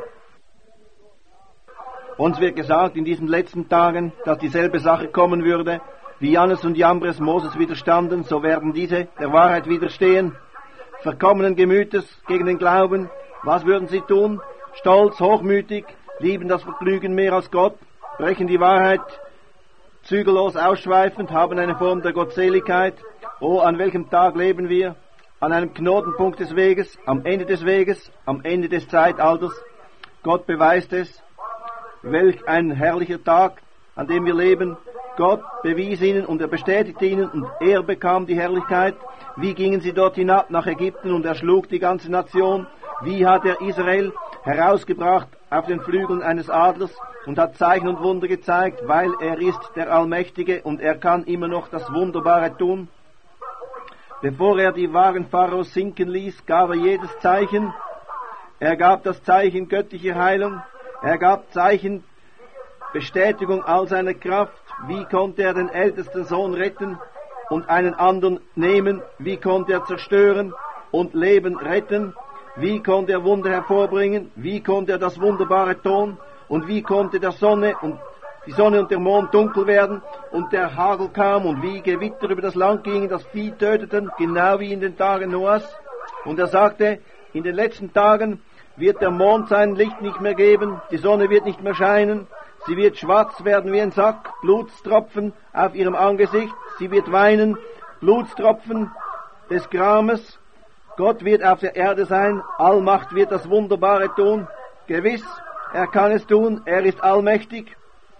Uns wird gesagt in diesen letzten Tagen, dass dieselbe Sache kommen würde. Wie Jannes und Jambres Moses widerstanden, so werden diese der Wahrheit widerstehen. Verkommenen Gemütes gegen den Glauben. Was würden sie tun? Stolz, hochmütig, lieben das Vergnügen mehr als Gott, brechen die Wahrheit zügellos ausschweifend, haben eine Form der Gottseligkeit. Oh, an welchem Tag leben wir? An einem Knotenpunkt des Weges, am Ende des Weges, am Ende des Zeitalters. Gott beweist es. Welch ein herrlicher Tag, an dem wir leben. Gott bewies ihnen und er bestätigte ihnen und er bekam die Herrlichkeit. Wie gingen sie dort hinab nach Ägypten und erschlug die ganze Nation? Wie hat er Israel herausgebracht auf den Flügeln eines Adlers und hat Zeichen und Wunder gezeigt, weil er ist der Allmächtige und er kann immer noch das Wunderbare tun? Bevor er die wahren Pharaos sinken ließ, gab er jedes Zeichen. Er gab das Zeichen göttlicher Heilung. Er gab Zeichen Bestätigung all seiner Kraft. Wie konnte er den ältesten Sohn retten und einen anderen nehmen? Wie konnte er zerstören und Leben retten? Wie konnte er Wunder hervorbringen? Wie konnte er das Wunderbare tun? Und wie konnte die Sonne und der Mond dunkel werden und der Hagel kam und wie Gewitter über das Land gingen, das Vieh töteten, genau wie in den Tagen Noahs? Und er sagte, in den letzten Tagen wird der Mond sein Licht nicht mehr geben, die Sonne wird nicht mehr scheinen, sie wird schwarz werden wie ein Sack, Blutstropfen auf ihrem Angesicht, sie wird weinen, Blutstropfen des Grames. Gott wird auf der Erde sein, Allmacht wird das Wunderbare tun. Gewiss, er kann es tun, er ist allmächtig.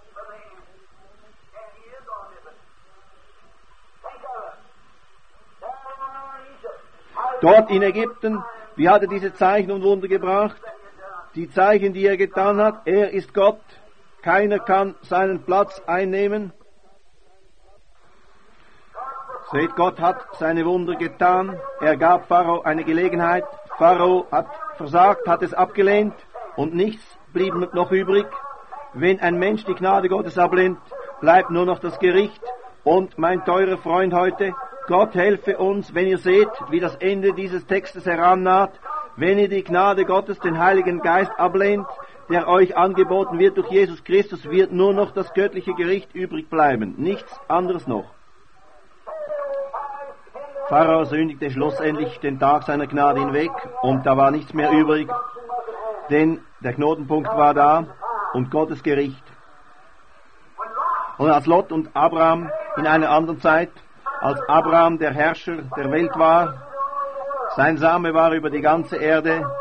Dort in Ägypten, wie hat er diese Zeichen und Wunder gebracht? Die Zeichen, die er getan hat, er ist Gott, keiner kann seinen Platz einnehmen. Seht, Gott hat seine Wunder getan, er gab Pharao eine Gelegenheit, Pharao hat versagt, hat es abgelehnt und nichts blieb noch übrig. Wenn ein Mensch die Gnade Gottes ablehnt, bleibt nur noch das Gericht. Und mein teurer Freund heute, Gott helfe uns, wenn ihr seht, wie das Ende dieses Textes herannaht, wenn ihr die Gnade Gottes, den Heiligen Geist ablehnt, der euch angeboten wird durch Jesus Christus, wird nur noch das göttliche Gericht übrig bleiben, nichts anderes noch. Pharao sündigte schlussendlich den Tag seiner Gnade hinweg und da war nichts mehr übrig, denn der Knotenpunkt war da und Gottes Gericht. Und als Lot und Abraham in einer anderen Zeit, als Abraham der Herrscher der Welt war, sein Same war über die ganze Erde,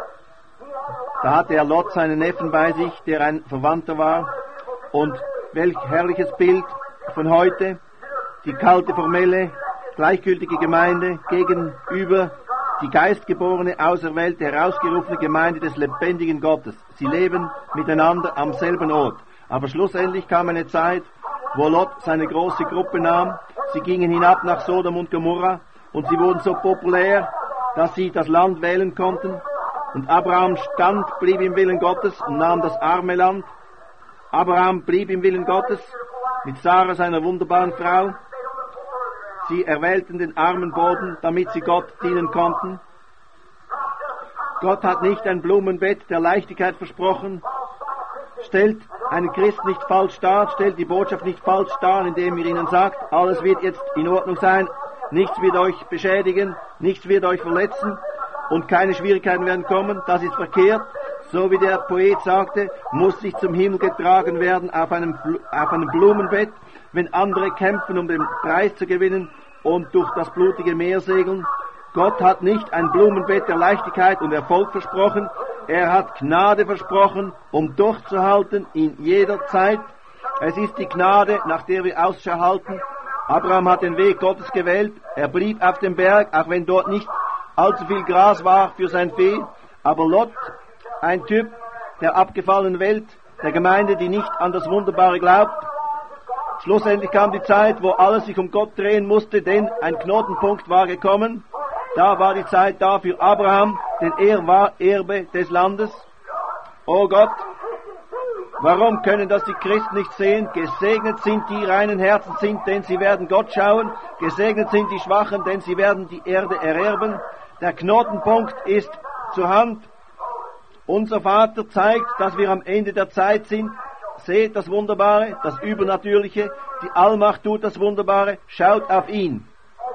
da hatte er Lot seinen Neffen bei sich, der ein Verwandter war, und welch herrliches Bild von heute, die kalte, formelle, gleichgültige Gemeinde gegenüber die geistgeborene, auserwählte, herausgerufene Gemeinde des lebendigen Gottes. Sie leben miteinander am selben Ort. Aber schlussendlich kam eine Zeit, wo Lot seine große Gruppe nahm. Sie gingen hinab nach Sodom und Gomorra und sie wurden so populär, dass sie das Land wählen konnten. Und Abraham blieb im Willen Gottes und nahm das arme Land. Abraham blieb im Willen Gottes mit Sarah, seiner wunderbaren Frau. Sie erwählten den armen Boden, damit sie Gott dienen konnten. Gott hat nicht ein Blumenbett der Leichtigkeit versprochen. Stellt einen Christ nicht falsch dar, stellt die Botschaft nicht falsch dar, indem ihr ihnen sagt, alles wird jetzt in Ordnung sein, nichts wird euch beschädigen, nichts wird euch verletzen und keine Schwierigkeiten werden kommen. Das ist verkehrt. So wie der Poet sagte, muss sich zum Himmel getragen werden auf einem Blumenbett, wenn andere kämpfen, um den Preis zu gewinnen und durch das blutige Meer segeln. Gott hat nicht ein Blumenbett der Leichtigkeit und Erfolg versprochen. Er hat Gnade versprochen, um durchzuhalten in jeder Zeit. Es ist die Gnade, nach der wir Ausschau halten. Abraham hat den Weg Gottes gewählt. Er blieb auf dem Berg, auch wenn dort nicht allzu viel Gras war für sein Vieh. Aber Lot, ein Typ der abgefallenen Welt, der Gemeinde, die nicht an das Wunderbare glaubt. Schlussendlich kam die Zeit, wo alles sich um Gott drehen musste, denn ein Knotenpunkt war gekommen. Da war die Zeit da für Abraham, denn er war Erbe des Landes. Oh Gott, Warum können das die Christen nicht sehen? Gesegnet sind die reinen Herzen sind, denn sie werden Gott schauen. Gesegnet sind die Schwachen, denn sie werden die Erde ererben. Der Knotenpunkt ist zur Hand. Unser Vater zeigt, dass wir am Ende der Zeit sind. Seht das Wunderbare, das Übernatürliche. Die Allmacht tut das Wunderbare. Schaut auf ihn.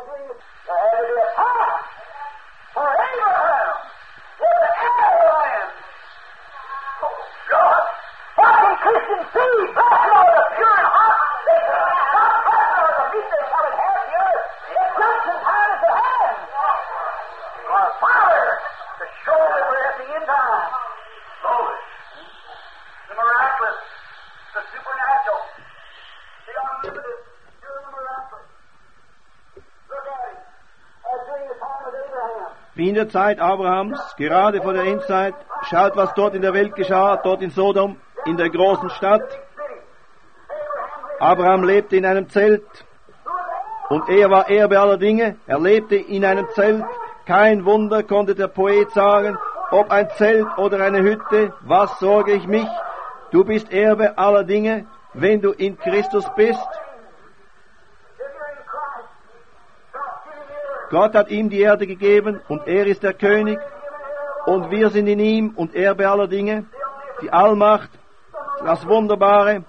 Wie in der Zeit Abrahams, gerade vor der Endzeit, schaut, was dort in der Welt geschah, dort in Sodom, in der großen Stadt. Abraham lebte in einem Zelt und er war Erbe aller Dinge. Er lebte in einem Zelt. Kein Wunder konnte der Poet sagen, ob ein Zelt oder eine Hütte, was sorge ich mich? Du bist Erbe aller Dinge, wenn du in Christus bist. Gott hat ihm die Erde gegeben und er ist der König und wir sind in ihm und Erbe aller Dinge. Die Allmacht, das Wunderbare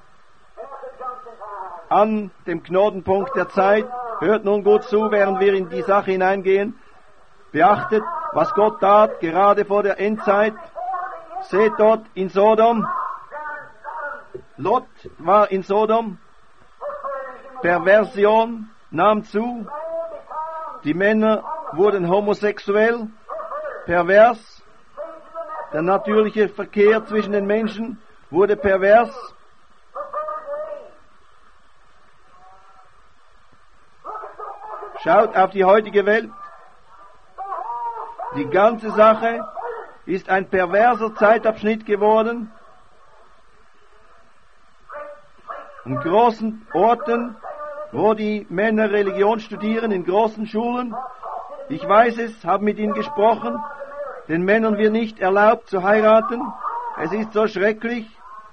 an dem Knotenpunkt der Zeit. Hört nun gut zu, während wir in die Sache hineingehen. Beachtet, was Gott tat, gerade vor der Endzeit. Seht dort in Sodom. Lot war in Sodom. Perversion nahm zu. Die Männer wurden homosexuell, pervers. Der natürliche Verkehr zwischen den Menschen wurde pervers. Schaut auf die heutige Welt. Die ganze Sache ist ein perverser Zeitabschnitt geworden. In großen Orten, wo die Männer Religion studieren, in großen Schulen. Ich weiß es, habe mit ihnen gesprochen. Den Männern wird nicht erlaubt zu heiraten. Es ist so schrecklich.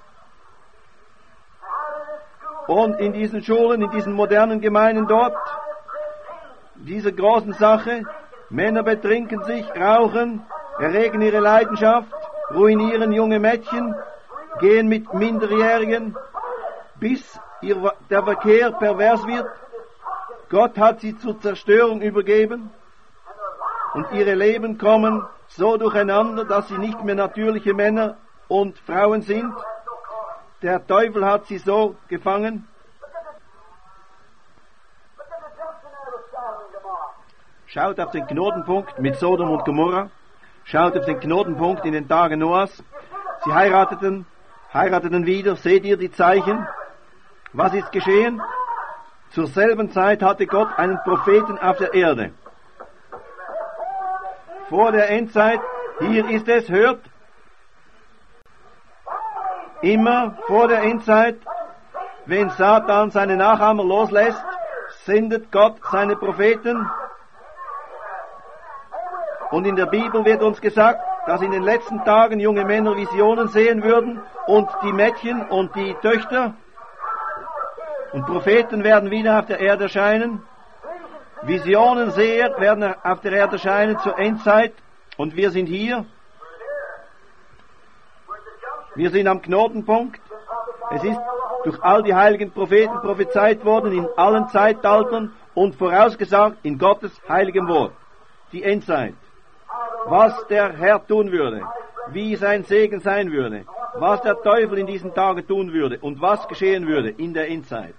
Und in diesen Schulen, in diesen modernen Gemeinden dort, dieser großen Sache, Männer betrinken sich, rauchen, erregen ihre Leidenschaft, ruinieren junge Mädchen, gehen mit Minderjährigen, bis der Verkehr pervers wird. Gott hat sie zur Zerstörung übergeben und ihre Leben kommen so durcheinander, dass sie nicht mehr natürliche Männer und Frauen sind. Der Teufel hat sie so gefangen. Schaut auf den Knotenpunkt mit Sodom und Gomorra. Schaut auf den Knotenpunkt in den Tagen Noahs. Sie heirateten wieder. Seht ihr die Zeichen? Was ist geschehen? Zur selben Zeit hatte Gott einen Propheten auf der Erde. Vor der Endzeit, hier ist es, hört. Immer vor der Endzeit, wenn Satan seine Nachahmer loslässt, sendet Gott seine Propheten. Und in der Bibel wird uns gesagt, dass in den letzten Tagen junge Männer Visionen sehen würden und die Mädchen und die Töchter. Und Propheten werden wieder auf der Erde erscheinen. Visionenseher werden auf der Erde erscheinen zur Endzeit. Und wir sind hier. Wir sind am Knotenpunkt. Es ist durch all die heiligen Propheten prophezeit worden in allen Zeitaltern und vorausgesagt in Gottes heiligem Wort. Die Endzeit. Was der Herr tun würde, wie sein Segen sein würde, was der Teufel in diesen Tagen tun würde und was geschehen würde in der Endzeit.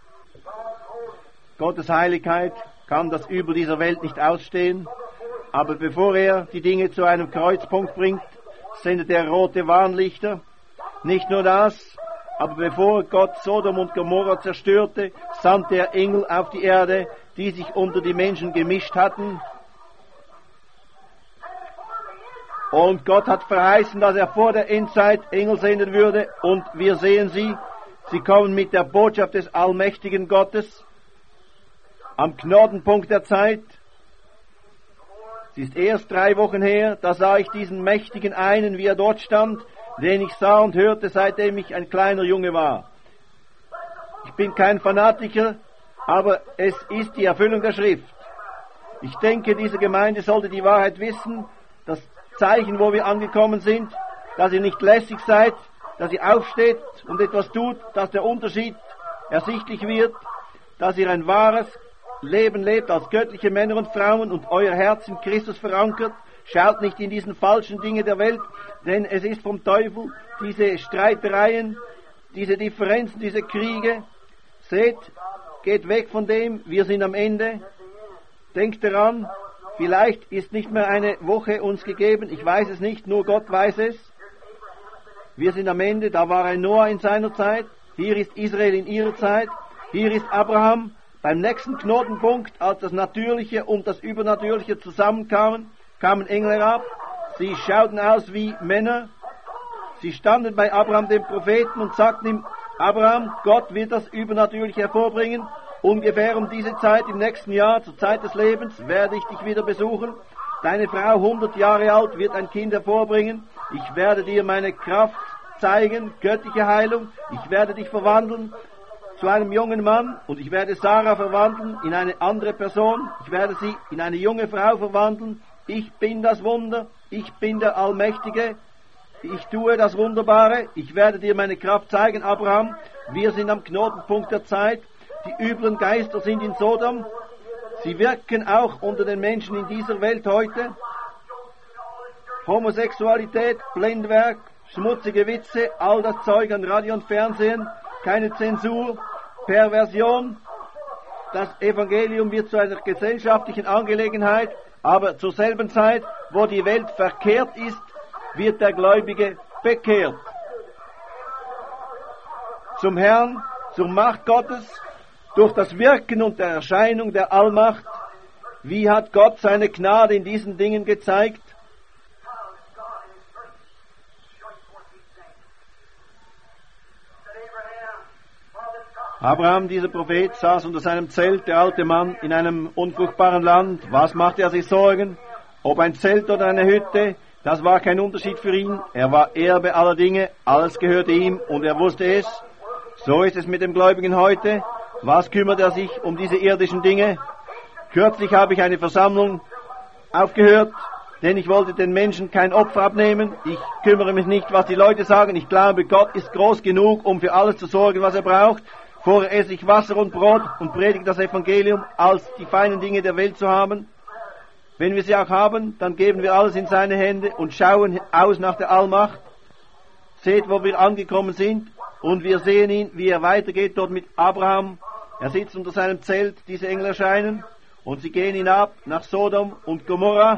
Gottes Heiligkeit kann das Übel dieser Welt nicht ausstehen, aber bevor er die Dinge zu einem Kreuzpunkt bringt, sendet er rote Warnlichter. Nicht nur das, aber bevor Gott Sodom und Gomorra zerstörte, sandte er Engel auf die Erde, die sich unter die Menschen gemischt hatten. Und Gott hat verheißen, dass er vor der Endzeit Engel senden würde. Und wir sehen sie. Sie kommen mit der Botschaft des allmächtigen Gottes am Knotenpunkt der Zeit. Es ist erst 3 Wochen her, da sah ich diesen mächtigen einen, wie er dort stand, den ich sah und hörte, seitdem ich ein kleiner Junge war. Ich bin kein Fanatiker, aber es ist die Erfüllung der Schrift. Ich denke, diese Gemeinde sollte die Wahrheit wissen, das Zeichen, wo wir angekommen sind, dass ihr nicht lässig seid, dass ihr aufsteht und etwas tut, dass der Unterschied ersichtlich wird, dass ihr ein wahres Leben lebt als göttliche Männer und Frauen und euer Herz in Christus verankert. Schaut nicht in diesen falschen Dinge der Welt, denn es ist vom Teufel, diese Streitereien, diese Differenzen, diese Kriege. Seht, geht weg von dem, wir sind am Ende. Denkt daran, vielleicht ist nicht mehr eine Woche uns gegeben, ich weiß es nicht, nur Gott weiß es. Wir sind am Ende, da war ein Noah in seiner Zeit, hier ist Israel in ihrer Zeit, hier ist Abraham. Beim nächsten Knotenpunkt, als das Natürliche und das Übernatürliche zusammenkamen, kamen Engel herab, sie schauten aus wie Männer, sie standen bei Abraham dem Propheten und sagten ihm, Abraham, Gott wird das Übernatürliche hervorbringen, ungefähr um diese Zeit im nächsten Jahr, zur Zeit des Lebens, werde ich dich wieder besuchen, deine Frau 100 Jahre alt wird ein Kind hervorbringen, ich werde dir meine Kraft zeigen, göttliche Heilung, ich werde dich verwandeln zu einem jungen Mann und ich werde Sarah verwandeln in eine andere Person, ich werde sie in eine junge Frau verwandeln, ich bin das Wunder, ich bin der Allmächtige, ich tue das Wunderbare, ich werde dir meine Kraft zeigen, Abraham, wir sind am Knotenpunkt der Zeit, die üblen Geister sind in Sodom, sie wirken auch unter den Menschen in dieser Welt heute, Homosexualität, Blendwerk, schmutzige Witze, all das Zeug an Radio und Fernsehen, keine Zensur, Perversion, das Evangelium wird zu einer gesellschaftlichen Angelegenheit, aber zur selben Zeit, wo die Welt verkehrt ist, wird der Gläubige bekehrt. Zum Herrn, zur Macht Gottes, durch das Wirken und der Erscheinung der Allmacht, wie hat Gott seine Gnade in diesen Dingen gezeigt? Abraham, dieser Prophet, saß unter seinem Zelt, der alte Mann, in einem unfruchtbaren Land. Was machte er sich Sorgen? Ob ein Zelt oder eine Hütte, das war kein Unterschied für ihn. Er war Erbe aller Dinge, alles gehörte ihm und er wusste es. So ist es mit dem Gläubigen heute. Was kümmert er sich um diese irdischen Dinge? Kürzlich habe ich eine Versammlung aufgehört, denn ich wollte den Menschen kein Opfer abnehmen. Ich kümmere mich nicht, was die Leute sagen. Ich glaube, Gott ist groß genug, um für alles zu sorgen, was er braucht. Vorher esse ich Wasser und Brot und predige das Evangelium, als die feinen Dinge der Welt zu haben. Wenn wir sie auch haben, dann geben wir alles in seine Hände und schauen aus nach der Allmacht. Seht, wo wir angekommen sind, und wir sehen ihn, wie er weitergeht dort mit Abraham. Er sitzt unter seinem Zelt, diese Engel erscheinen, und sie gehen hinab nach Sodom und Gomorra.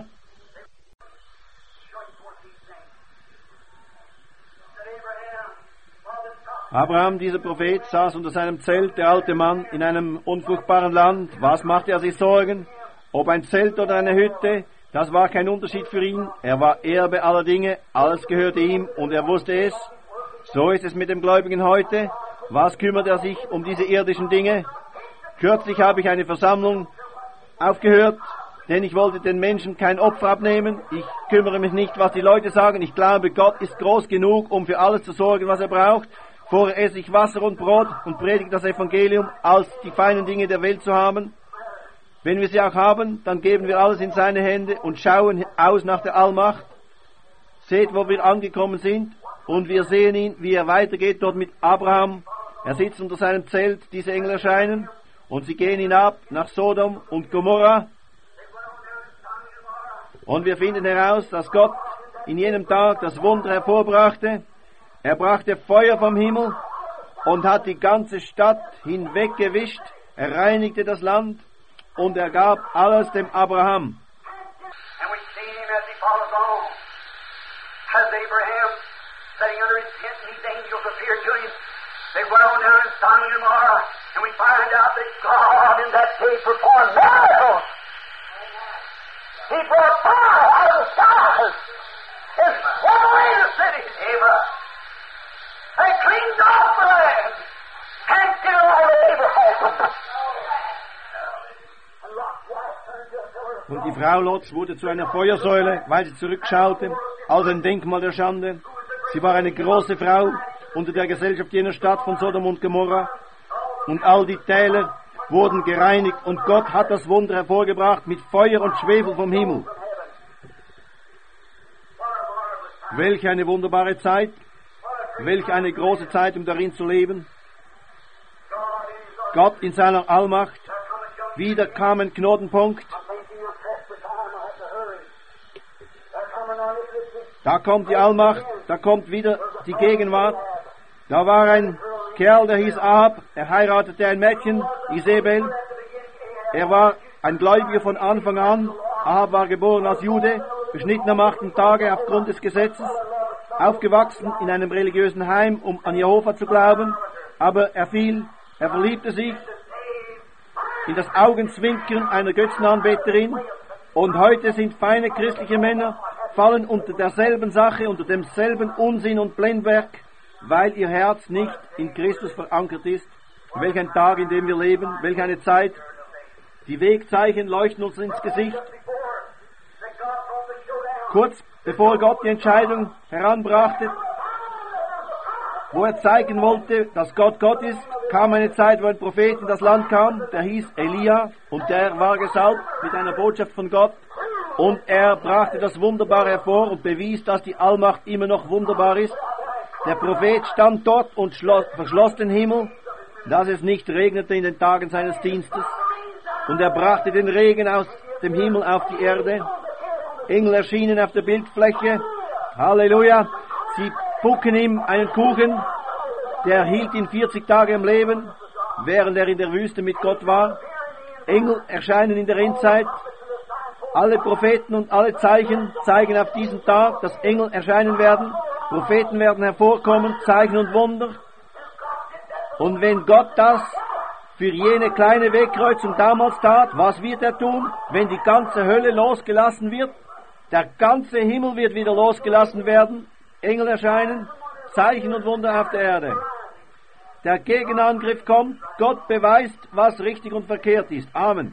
Abraham, dieser Prophet, saß unter seinem Zelt, der alte Mann, in einem unfruchtbaren Land. Was machte er sich Sorgen? Ob ein Zelt oder eine Hütte, das war kein Unterschied für ihn. Er war Erbe aller Dinge, alles gehörte ihm und er wusste es. So ist es mit dem Gläubigen heute. Was kümmert er sich um diese irdischen Dinge? Kürzlich habe ich eine Versammlung aufgehört, denn ich wollte den Menschen kein Opfer abnehmen. Ich kümmere mich nicht, was die Leute sagen. Ich glaube, Gott ist groß genug, um für alles zu sorgen, was er braucht. Vorher esse ich Wasser und Brot und predige das Evangelium, als die feinen Dinge der Welt zu haben. Wenn wir sie auch haben, dann geben wir alles in seine Hände und schauen aus nach der Allmacht. Seht, wo wir angekommen sind, und wir sehen ihn, wie er weitergeht dort mit Abraham. Er sitzt unter seinem Zelt, diese Engel erscheinen, und sie gehen hinab nach Sodom und Gomorra. Und wir finden heraus, dass Gott in jenem Tag das Wunder hervorbrachte. Er brachte Feuer vom Himmel und hat die ganze Stadt hinweggewischt. Er reinigte das Land und er gab alles dem Abraham.
And we see him as he follows on. As Abraham, sitting under his tent, and these angels appeared to him. They went on down in Sodom and Gomorrah, and we find out that God in that day performed miracles. He brought fire out of the skies and swung away the cities. Abraham. And cleaned off the land and killed all of Abraham.
Und die Frau Lots wurde zu einer Feuersäule, weil sie zurückschaute, als ein Denkmal der Schande. Sie war eine große Frau unter der Gesellschaft jener Stadt von Sodom und Gomorra. Und all die Täler wurden gereinigt und Gott hat das Wunder hervorgebracht mit Feuer und Schwefel vom Himmel. Welch eine wunderbare Zeit, welch eine große Zeit, um darin zu leben. Gott in seiner Allmacht, wieder kam ein Knotenpunkt. Da kommt die Allmacht, da kommt wieder die Gegenwart. Da war ein Kerl, der hieß Ahab, er heiratete ein Mädchen, Isabel. Er war ein Gläubiger von Anfang an. Ahab war geboren als Jude, beschnitten am 8. Tage aufgrund des Gesetzes, aufgewachsen in einem religiösen Heim, um an Jehova zu glauben, aber er verliebte sich in das Augenzwinkern einer Götzenanbeterin und heute sind feine christliche Männer, fallen unter derselben Sache, unter demselben Unsinn und Blendwerk, weil ihr Herz nicht in Christus verankert ist. Welch ein Tag, in dem wir leben, welch eine Zeit. Die Wegzeichen leuchten uns ins Gesicht. Kurz bevor Gott die Entscheidung heranbrachte, wo er zeigen wollte, dass Gott Gott ist, kam eine Zeit, wo ein Prophet in das Land kam, der hieß Elia, und der war gesalbt mit einer Botschaft von Gott, und er brachte das Wunderbare hervor und bewies, dass die Allmacht immer noch wunderbar ist. Der Prophet stand dort und verschloss den Himmel, dass es nicht regnete in den Tagen seines Dienstes, und er brachte den Regen aus dem Himmel auf die Erde. Engel erschienen auf der Bildfläche. Halleluja. Sie bucken ihm einen Kuchen, der hielt ihn 40 Tage am Leben, während er in der Wüste mit Gott war. Engel erscheinen in der Endzeit. Alle Propheten und alle Zeichen zeigen auf diesen Tag, dass Engel erscheinen werden. Propheten werden hervorkommen, Zeichen und Wunder. Und wenn Gott das für jene kleine Wegkreuzung damals tat, was wird er tun, wenn die ganze Hölle losgelassen wird? Der ganze Himmel wird wieder losgelassen werden. Engel erscheinen, Zeichen und Wunder auf der Erde. Der Gegenangriff kommt, Gott beweist, was richtig und verkehrt ist. Amen.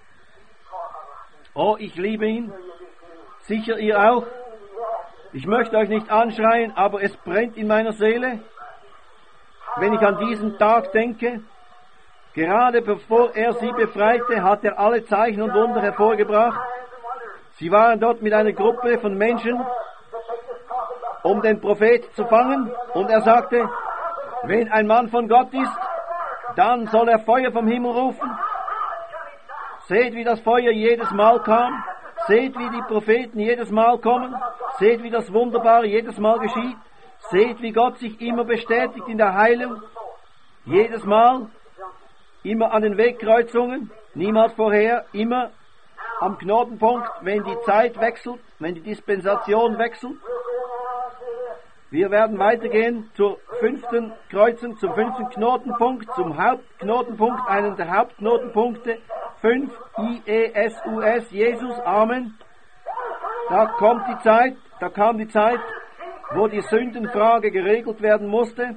Oh, ich liebe ihn. Sicher ihr auch. Ich möchte euch nicht anschreien, aber es brennt in meiner Seele, wenn ich an diesen Tag denke. Gerade bevor er sie befreite, hat er alle Zeichen und Wunder hervorgebracht. Sie waren dort mit einer Gruppe von Menschen, um den Prophet zu fangen. Und er sagte, wenn ein Mann von Gott ist, dann soll er Feuer vom Himmel rufen. Seht, wie das Feuer jedes Mal kam. Seht, wie die Propheten jedes Mal kommen. Seht, wie das Wunderbare jedes Mal geschieht. Seht, wie Gott sich immer bestätigt in der Heilung. Jedes Mal. Immer an den Wegkreuzungen. Niemals vorher. Immer am Knotenpunkt, wenn die Zeit wechselt, wenn die Dispensation wechselt. Wir werden weitergehen zur 5. Kreuzung, zum 5. Knotenpunkt, zum Hauptknotenpunkt, einen der Hauptknotenpunkte. 5, I-E-S-U-S, Jesus, Amen. Da kam die Zeit, wo die Sündenfrage geregelt werden musste.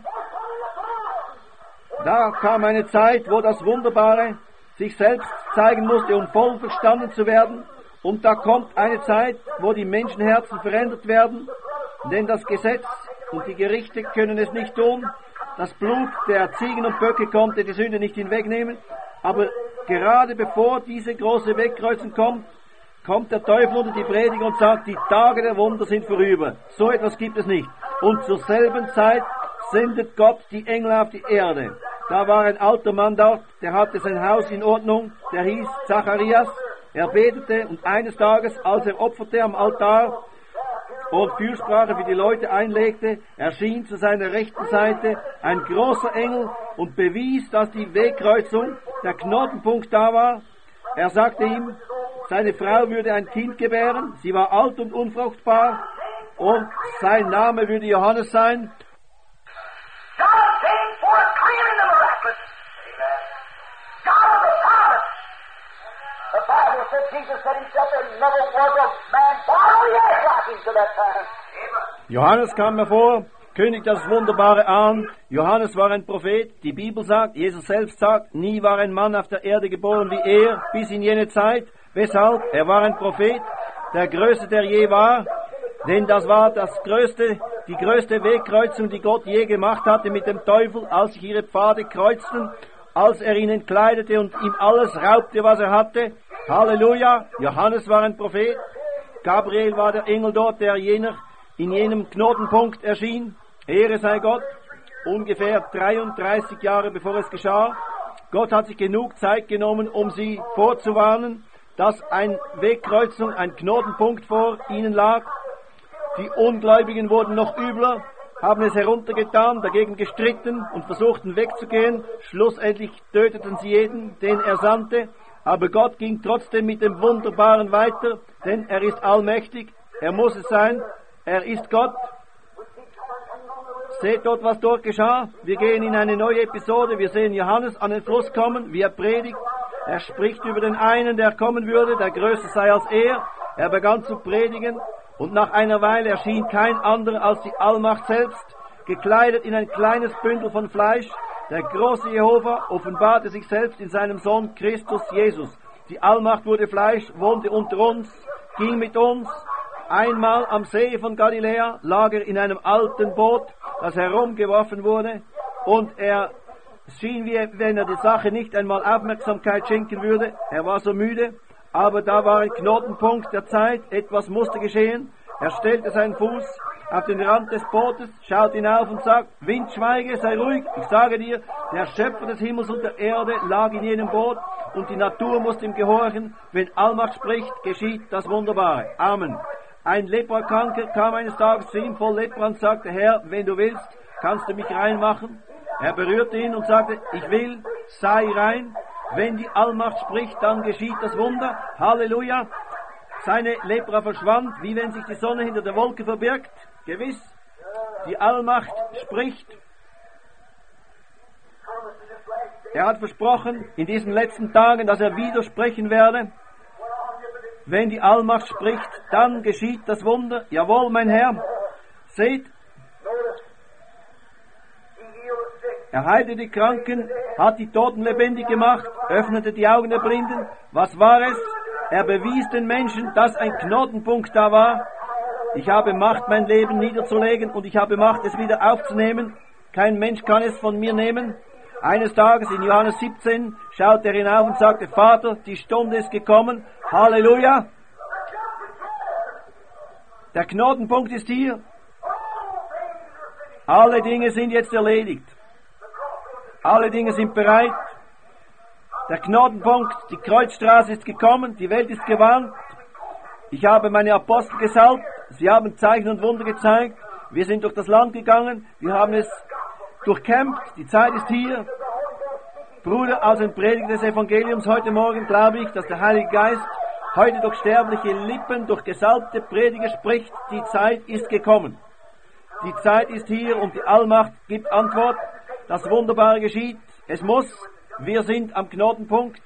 Da kam eine Zeit, wo das Wunderbare sich selbst zeigen musste, um voll verstanden zu werden. Und da kommt eine Zeit, wo die Menschenherzen verändert werden, denn das Gesetz und die Gerichte können es nicht tun. Das Blut der Ziegen und Böcke konnte die Sünde nicht hinwegnehmen. Aber gerade bevor diese große Wegkreuzung kommt der Teufel unter die Prediger und sagt, die Tage der Wunder sind vorüber. So etwas gibt es nicht. Und zur selben Zeit sendet Gott die Engel auf die Erde. Da war ein alter Mann dort, der hatte sein Haus in Ordnung, der hieß Zacharias. Er betete und eines Tages, als er opferte am Altar und Fürsprache für die Leute einlegte, erschien zu seiner rechten Seite ein großer Engel und bewies, dass die Wegkreuzung, der Knotenpunkt da war. Er sagte ihm, seine Frau würde ein Kind gebären, sie war alt und unfruchtbar und sein Name würde Johannes sein.
God came for claiming the miraculous. God of the promise. The Bible said Jesus said himself there never was a man born yet like him to that time.
Johannes kam hervor, kündigt das Wunderbare an. Johannes war ein Prophet. Die Bibel sagt, Jesus selbst sagt, nie war ein Mann auf der Erde geboren wie er, bis in jene Zeit. Weshalb? Er war ein Prophet, der Größte, der je war. Denn das war das Größte, die größte Wegkreuzung, die Gott je gemacht hatte mit dem Teufel, als sich ihre Pfade kreuzten, als er ihn entkleidete und ihm alles raubte, was er hatte. Halleluja! Johannes war ein Prophet. Gabriel war der Engel dort, der in jenem Knotenpunkt erschien. Ehre sei Gott. Ungefähr 33 Jahre bevor es geschah. Gott hat sich genug Zeit genommen, um sie vorzuwarnen, dass eine Wegkreuzung, ein Knotenpunkt vor ihnen lag. Die Ungläubigen wurden noch übler, haben es heruntergetan, dagegen gestritten und versuchten wegzugehen. Schlussendlich töteten sie jeden, den er sandte. Aber Gott ging trotzdem mit dem Wunderbaren weiter, denn er ist allmächtig, er muss es sein, er ist Gott. Seht dort, was dort geschah. Wir gehen in eine neue Episode. Wir sehen Johannes an den Fluss kommen, wie er predigt. Er spricht über den einen, der kommen würde, der größer sei als er. Er begann zu predigen und nach einer Weile erschien kein anderer als die Allmacht selbst, gekleidet in ein kleines Bündel von Fleisch. Der große Jehova offenbarte sich selbst in seinem Sohn Christus Jesus. Die Allmacht wurde Fleisch, wohnte unter uns, ging mit uns. Einmal am See von Galiläa lag er in einem alten Boot, das herumgeworfen wurde, und er schien, wie wenn er die Sache nicht einmal Aufmerksamkeit schenken würde. Er war so müde, aber da war ein Knotenpunkt der Zeit, etwas musste geschehen. Er stellte seinen Fuß auf den Rand des Bootes, schaut hinauf und sagt: Wind, schweige, sei ruhig. Ich sage dir, der Schöpfer des Himmels und der Erde lag in jenem Boot und die Natur musste ihm gehorchen. Wenn Allmacht spricht, geschieht das Wunderbare. Amen. Ein Leprakranker kam eines Tages zu ihm voll Lepra und sagte: Herr, wenn du willst, kannst du mich reinmachen. Er berührte ihn und sagte: Ich will, sei rein. Wenn die Allmacht spricht, dann geschieht das Wunder. Halleluja. Seine Lepra verschwand, wie wenn sich die Sonne hinter der Wolke verbirgt. Gewiss, die Allmacht spricht. Er hat versprochen in diesen letzten Tagen, dass er widersprechen werde. Wenn die Allmacht spricht, dann geschieht das Wunder. Jawohl, mein Herr. Seht, er heilte die Kranken, hat die Toten lebendig gemacht, öffnete die Augen der Blinden. Was war es? Er bewies den Menschen, dass ein Knotenpunkt da war. Ich habe Macht, mein Leben niederzulegen, und ich habe Macht, es wieder aufzunehmen. Kein Mensch kann es von mir nehmen. Eines Tages in Johannes 17 schaute er hinauf und sagte: Vater, die Stunde ist gekommen. Halleluja! Der Knotenpunkt ist hier. Alle Dinge sind jetzt erledigt. Alle Dinge sind bereit. Der Knotenpunkt, die Kreuzstraße ist gekommen, die Welt ist gewarnt. Ich habe meine Apostel gesalbt, sie haben Zeichen und Wunder gezeigt. Wir sind durch das Land gegangen, wir haben es durchkämpft, die Zeit ist hier. Bruder, als ein Prediger des Evangeliums heute Morgen glaube ich, dass der Heilige Geist heute durch sterbliche Lippen, durch gesalbte Prediger spricht: Die Zeit ist gekommen. Die Zeit ist hier und die Allmacht gibt Antwort. Das Wunderbare geschieht. Es muss. Wir sind am Knotenpunkt.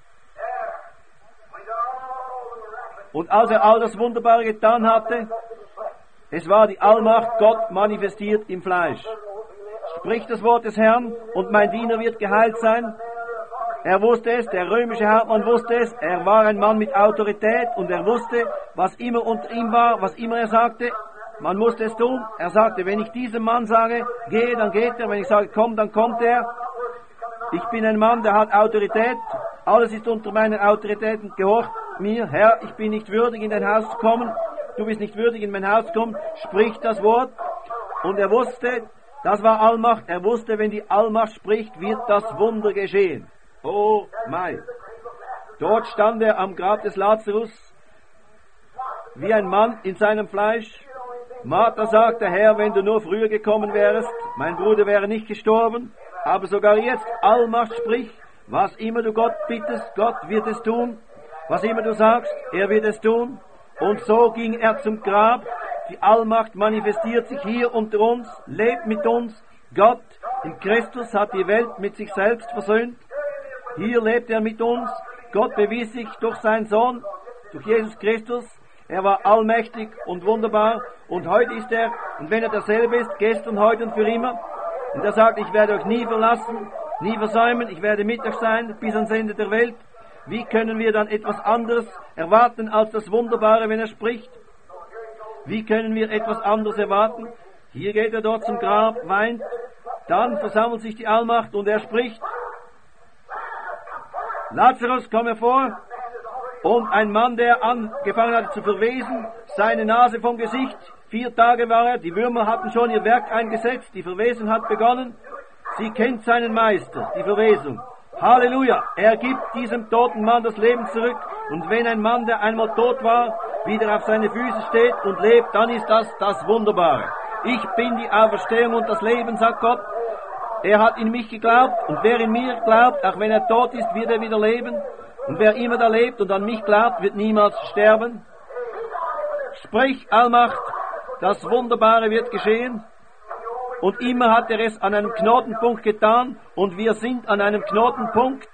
Und als er all das Wunderbare getan hatte, es war die Allmacht Gott manifestiert im Fleisch. Sprich das Wort des Herrn und mein Diener wird geheilt sein. Er wusste es, der römische Hauptmann wusste es, er war ein Mann mit Autorität und er wusste, was immer unter ihm war, was immer er sagte, man musste es tun. Er sagte: Wenn ich diesem Mann sage, gehe, dann geht er, wenn ich sage, komm, dann kommt er. Ich bin ein Mann, der hat Autorität, alles ist unter meiner Autorität und gehorcht mir. Herr, ich bin nicht würdig, in dein Haus zu kommen, du bist nicht würdig, in mein Haus zu kommen, sprich das Wort. Und er wusste, das war Allmacht, er wusste, wenn die Allmacht spricht, wird das Wunder geschehen. Oh mein! Dort stand er am Grab des Lazarus, wie ein Mann in seinem Fleisch. Martha sagte: Herr, wenn du nur früher gekommen wärst, mein Bruder wäre nicht gestorben. Aber sogar jetzt, Allmacht spricht, was immer du Gott bittest, Gott wird es tun. Was immer du sagst, er wird es tun. Und so ging er zum Grab. Die Allmacht manifestiert sich hier unter uns, lebt mit uns. Gott in Christus hat die Welt mit sich selbst versöhnt. Hier lebt er mit uns. Gott bewies sich durch seinen Sohn, durch Jesus Christus. Er war allmächtig und wunderbar. Und heute ist er, und wenn er derselbe ist, gestern, heute und für immer. Und er sagt: Ich werde euch nie verlassen, nie versäumen, ich werde mit euch sein bis ans Ende der Welt. Wie können wir dann etwas anderes erwarten als das Wunderbare, wenn er spricht? Wie können wir etwas anderes erwarten? Hier geht er dort zum Grab, weint. Dann versammelt sich die Allmacht und er spricht: Lazarus, komm hervor. Und ein Mann, der angefangen hat zu verwesen, seine Nase vom Gesicht, 4 Tage war er, die Würmer hatten schon ihr Werk eingesetzt, die Verwesung hat begonnen. Sie kennt seinen Meister, die Verwesung. Halleluja! Er gibt diesem toten Mann das Leben zurück. Und wenn ein Mann, der einmal tot war, wieder auf seine Füße steht und lebt, dann ist das Wunderbare. Ich bin die Auferstehung und das Leben, sagt Gott. Er hat in mich geglaubt und wer in mir glaubt, auch wenn er tot ist, wird er wieder leben. Und wer immer da lebt und an mich glaubt, wird niemals sterben. Sprich, Allmacht, das Wunderbare wird geschehen. Und immer hat er es an einem Knotenpunkt getan und wir sind an einem Knotenpunkt.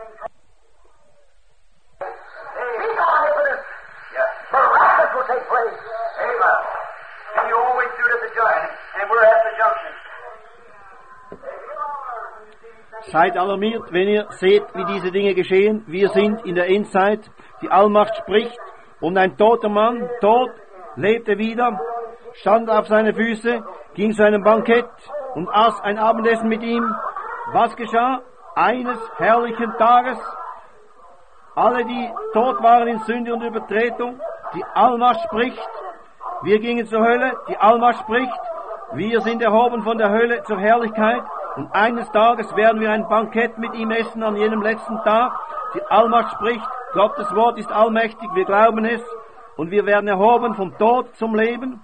Seid alarmiert, wenn ihr seht, wie diese Dinge geschehen. Wir sind in der Endzeit. Die Allmacht spricht und ein toter Mann, tot, lebte wieder, stand auf seine Füße, ging zu einem Bankett und aß ein Abendessen mit ihm. Was geschah? Eines herrlichen Tages, alle, die tot waren in Sünde und Übertretung, die Allmacht spricht. Wir gingen zur Hölle, die Allmacht spricht. Wir sind erhoben von der Hölle zur Herrlichkeit. Und eines Tages werden wir ein Bankett mit ihm essen an jenem letzten Tag. Die Allmacht spricht, Gottes Wort ist allmächtig, wir glauben es. Und wir werden erhoben vom Tod zum Leben.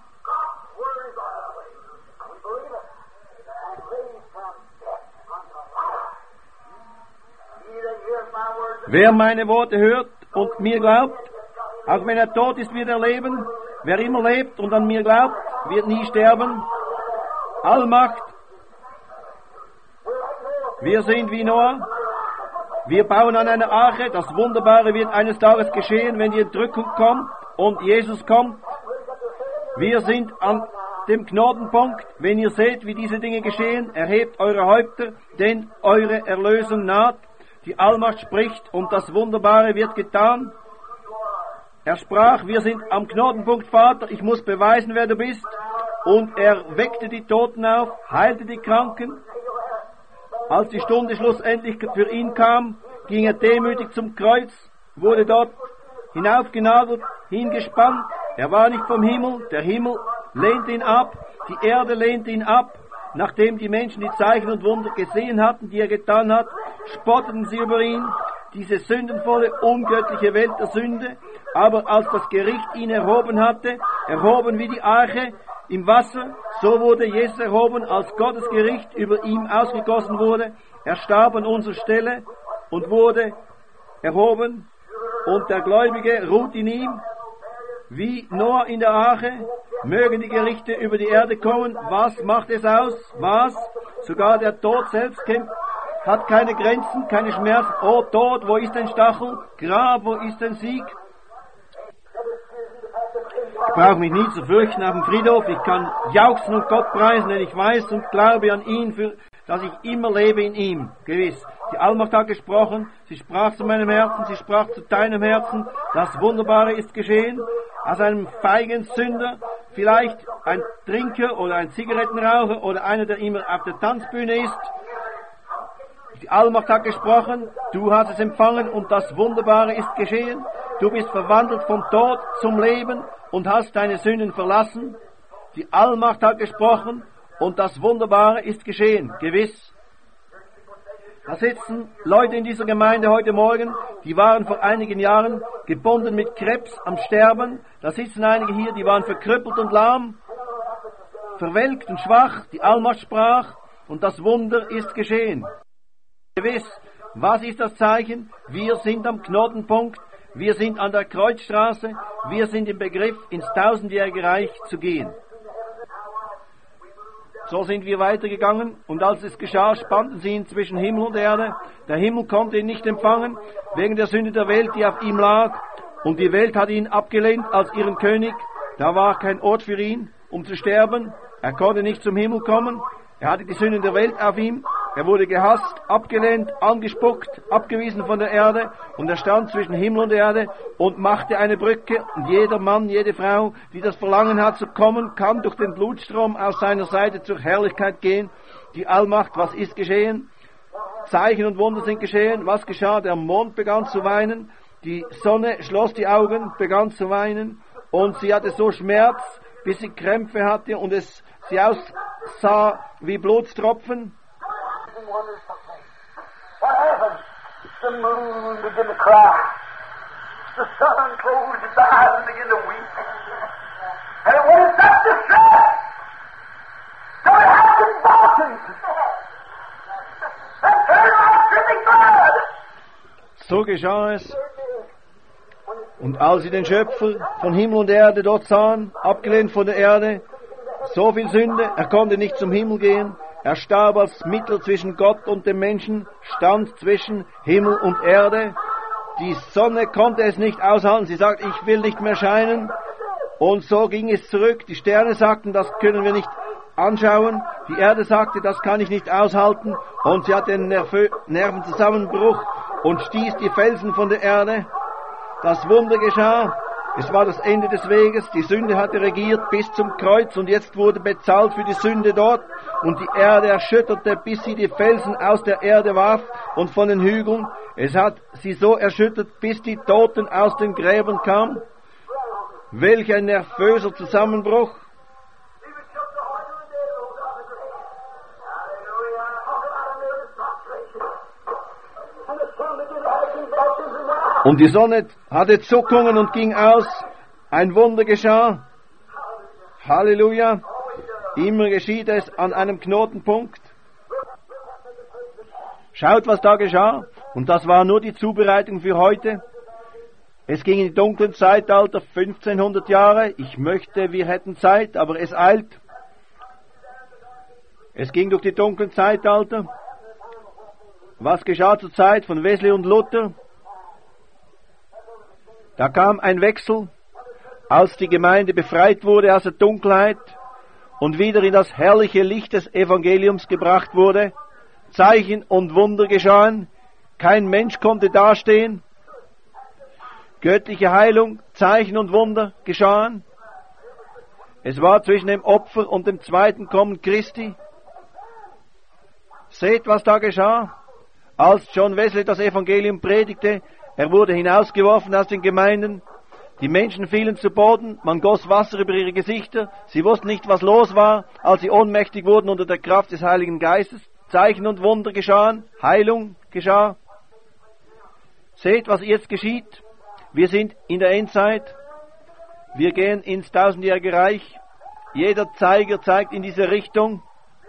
Wer meine Worte hört und mir glaubt, auch wenn er tot ist, wird er leben. Wer immer lebt und an mir glaubt, wird nie sterben. Allmacht. Wir sind wie Noah. Wir bauen an einer Arche. Das Wunderbare wird eines Tages geschehen, wenn die Entrückung kommt und Jesus kommt. Wir sind an dem Knotenpunkt. Wenn ihr seht, wie diese Dinge geschehen, erhebt eure Häupter, denn eure Erlösung naht. Die Allmacht spricht und das Wunderbare wird getan. Er sprach, wir sind am Knotenpunkt, Vater, ich muss beweisen, wer du bist. Und er weckte die Toten auf, heilte die Kranken. Als die Stunde schlussendlich für ihn kam, ging er demütig zum Kreuz, wurde dort hinaufgenagelt, hingespannt. Er war nicht vom Himmel, der Himmel lehnte ihn ab, die Erde lehnte ihn ab. Nachdem die Menschen die Zeichen und Wunder gesehen hatten, die er getan hat, spotteten sie über ihn, diese sündenvolle, ungöttliche Welt der Sünde. Aber als das Gericht ihn erhoben hatte, erhoben wie die Arche im Wasser, so wurde Jesus erhoben, als Gottes Gericht über ihm ausgegossen wurde. Er starb an unserer Stelle und wurde erhoben, und der Gläubige ruht in ihm. Wie Noah in der Arche, mögen die Gerichte über die Erde kommen. Was macht es aus? Was? Sogar der Tod selbst hat keine Grenzen, keine Schmerzen. Oh Tod, wo ist dein Stachel? Grab, wo ist dein Sieg? Ich brauche mich nie zu fürchten auf dem Friedhof. Ich kann jauchzen und Gott preisen, denn ich weiß und glaube an ihn, dass ich immer lebe in ihm. Gewiss. Die Allmacht hat gesprochen. Sie sprach zu meinem Herzen. Sie sprach zu deinem Herzen. Das Wunderbare ist geschehen. Aus einem feigen Sünder, vielleicht ein Trinker oder ein Zigarettenraucher oder einer, der immer auf der Tanzbühne ist. Die Allmacht hat gesprochen. Du hast es empfangen und das Wunderbare ist geschehen. Du bist verwandelt vom Tod zum Leben und hast deine Sünden verlassen. Die Allmacht hat gesprochen und das Wunderbare ist geschehen. Gewiss. Da sitzen Leute in dieser Gemeinde heute Morgen, die waren vor einigen Jahren gebunden mit Krebs am Sterben. Da sitzen einige hier, die waren verkrüppelt und lahm, verwelkt und schwach. Die Allmacht sprach und das Wunder ist geschehen. Gewiss. Was ist das Zeichen? Wir sind am Knotenpunkt. Wir sind an der Kreuzstraße. Wir sind im Begriff, ins tausendjährige Reich zu gehen. So sind wir weitergegangen, und als es geschah, spannten sie ihn zwischen Himmel und Erde. Der Himmel konnte ihn nicht empfangen, wegen der Sünde der Welt, die auf ihm lag. Und die Welt hat ihn abgelehnt als ihren König. Da war kein Ort für ihn, um zu sterben. Er konnte nicht zum Himmel kommen. Er hatte die Sünde der Welt auf ihm. er wurde gehasst, abgelehnt, angespuckt, abgewiesen von der Erde, und er stand zwischen Himmel und Erde und machte eine Brücke, und jeder Mann, jede Frau, die das Verlangen hat zu kommen, kann durch den Blutstrom aus seiner Seite zur Herrlichkeit gehen. Die Allmacht, was ist geschehen? Zeichen und Wunder sind geschehen. Was geschah? Der Mond begann zu weinen, die Sonne schloss die Augen, begann zu weinen, und sie hatte so Schmerz, bis sie Krämpfe hatte und sie aussah wie Blutstropfen.
What happened? The moon began to cry. The sun closed its eyes and began to weep. And it was such distress. So it had convulsions. And turned like dripping blood.
So geschah es. Und als sie den Schöpfer von Himmel und Erde dort sahen, abgelehnt von der Erde, so viel Sünde, er konnte nicht zum Himmel gehen, er starb als Mittler zwischen Gott und dem Menschen, stand zwischen Himmel und Erde. Die Sonne konnte es nicht aushalten, sie sagt, ich will nicht mehr scheinen. Und so ging es zurück. Die Sterne sagten, das können wir nicht anschauen. Die Erde sagte, das kann ich nicht aushalten. Und sie hatte einen Nervenzusammenbruch und stieß die Felsen von der Erde. Das Wunder geschah. Es war das Ende des Weges, die Sünde hatte regiert bis zum Kreuz und jetzt wurde bezahlt für die Sünde dort und die Erde erschütterte, bis sie die Felsen aus der Erde warf und von den Hügeln. Es hat sie so erschüttert, bis die Toten aus den Gräbern kamen. Welch ein nervöser Zusammenbruch. Und die Sonne hatte Zuckungen und ging aus. Ein Wunder geschah. Halleluja. Immer geschieht es an einem Knotenpunkt. Schaut, was da geschah. Und das war nur die Zubereitung für heute. Es ging in die dunklen Zeitalter, 1500 Jahre. Ich möchte, wir hätten Zeit, aber es eilt. Es ging durch die dunklen Zeitalter. Was geschah zur Zeit von Wesley und Luther? Da kam ein Wechsel, als die Gemeinde befreit wurde aus der Dunkelheit und wieder in das herrliche Licht des Evangeliums gebracht wurde. Zeichen und Wunder geschahen, kein Mensch konnte dastehen. Göttliche Heilung, Zeichen und Wunder geschahen. Es war zwischen dem Opfer und dem zweiten Kommen Christi. Seht, was da geschah. Als John Wesley das Evangelium predigte, er wurde hinausgeworfen aus den Gemeinden. Die Menschen fielen zu Boden, man goss Wasser über ihre Gesichter. Sie wussten nicht, was los war, als sie ohnmächtig wurden unter der Kraft des Heiligen Geistes. Zeichen und Wunder geschahen, Heilung geschah. Seht, was jetzt geschieht. Wir sind in der Endzeit. Wir gehen ins tausendjährige Reich. Jeder Zeiger zeigt in diese Richtung.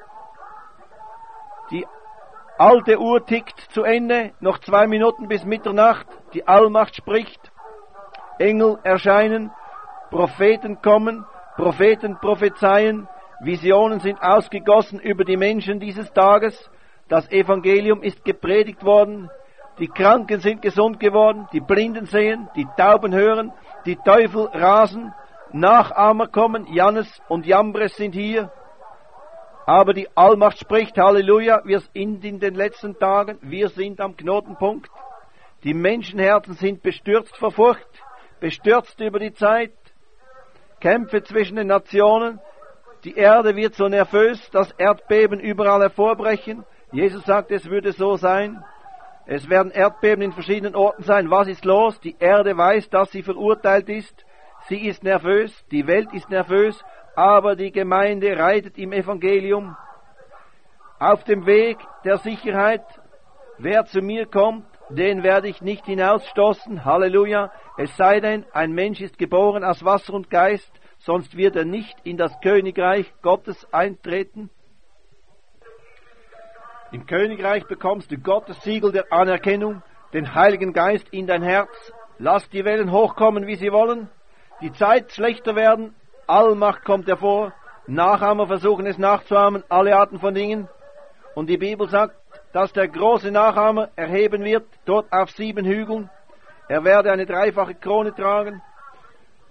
Die alte Uhr tickt zu Ende, noch 2 Minuten bis Mitternacht. Die Allmacht spricht, Engel erscheinen, Propheten kommen, Propheten prophezeien, Visionen sind ausgegossen über die Menschen dieses Tages. Das Evangelium ist gepredigt worden, die Kranken sind gesund geworden, die Blinden sehen, die Tauben hören, die Teufel rasen, Nachahmer kommen, Jannes und Jambres sind hier. Aber die Allmacht spricht, Halleluja, wir sind in den letzten Tagen, wir sind am Knotenpunkt. Die Menschenherzen sind bestürzt vor Furcht, bestürzt über die Zeit. Kämpfe zwischen den Nationen, die Erde wird so nervös, dass Erdbeben überall hervorbrechen. Jesus sagt, es würde so sein. Es werden Erdbeben in verschiedenen Orten sein. Was ist los? Die Erde weiß, dass sie verurteilt ist. Sie ist nervös, die Welt ist nervös. Aber die Gemeinde reitet im Evangelium auf dem Weg der Sicherheit. Wer zu mir kommt, den werde ich nicht hinausstoßen. Halleluja. Es sei denn, ein Mensch ist geboren aus Wasser und Geist, sonst wird er nicht in das Königreich Gottes eintreten. Im Königreich bekommst du Gottes Siegel der Anerkennung, den Heiligen Geist in dein Herz. Lass die Wellen hochkommen, wie sie wollen. Die Zeit schlechter werden. Allmacht kommt hervor, Nachahmer versuchen es nachzuahmen, alle Arten von Dingen. Und die Bibel sagt, dass der große Nachahmer erheben wird, dort auf 7 Hügeln. Er werde eine 3-fache Krone tragen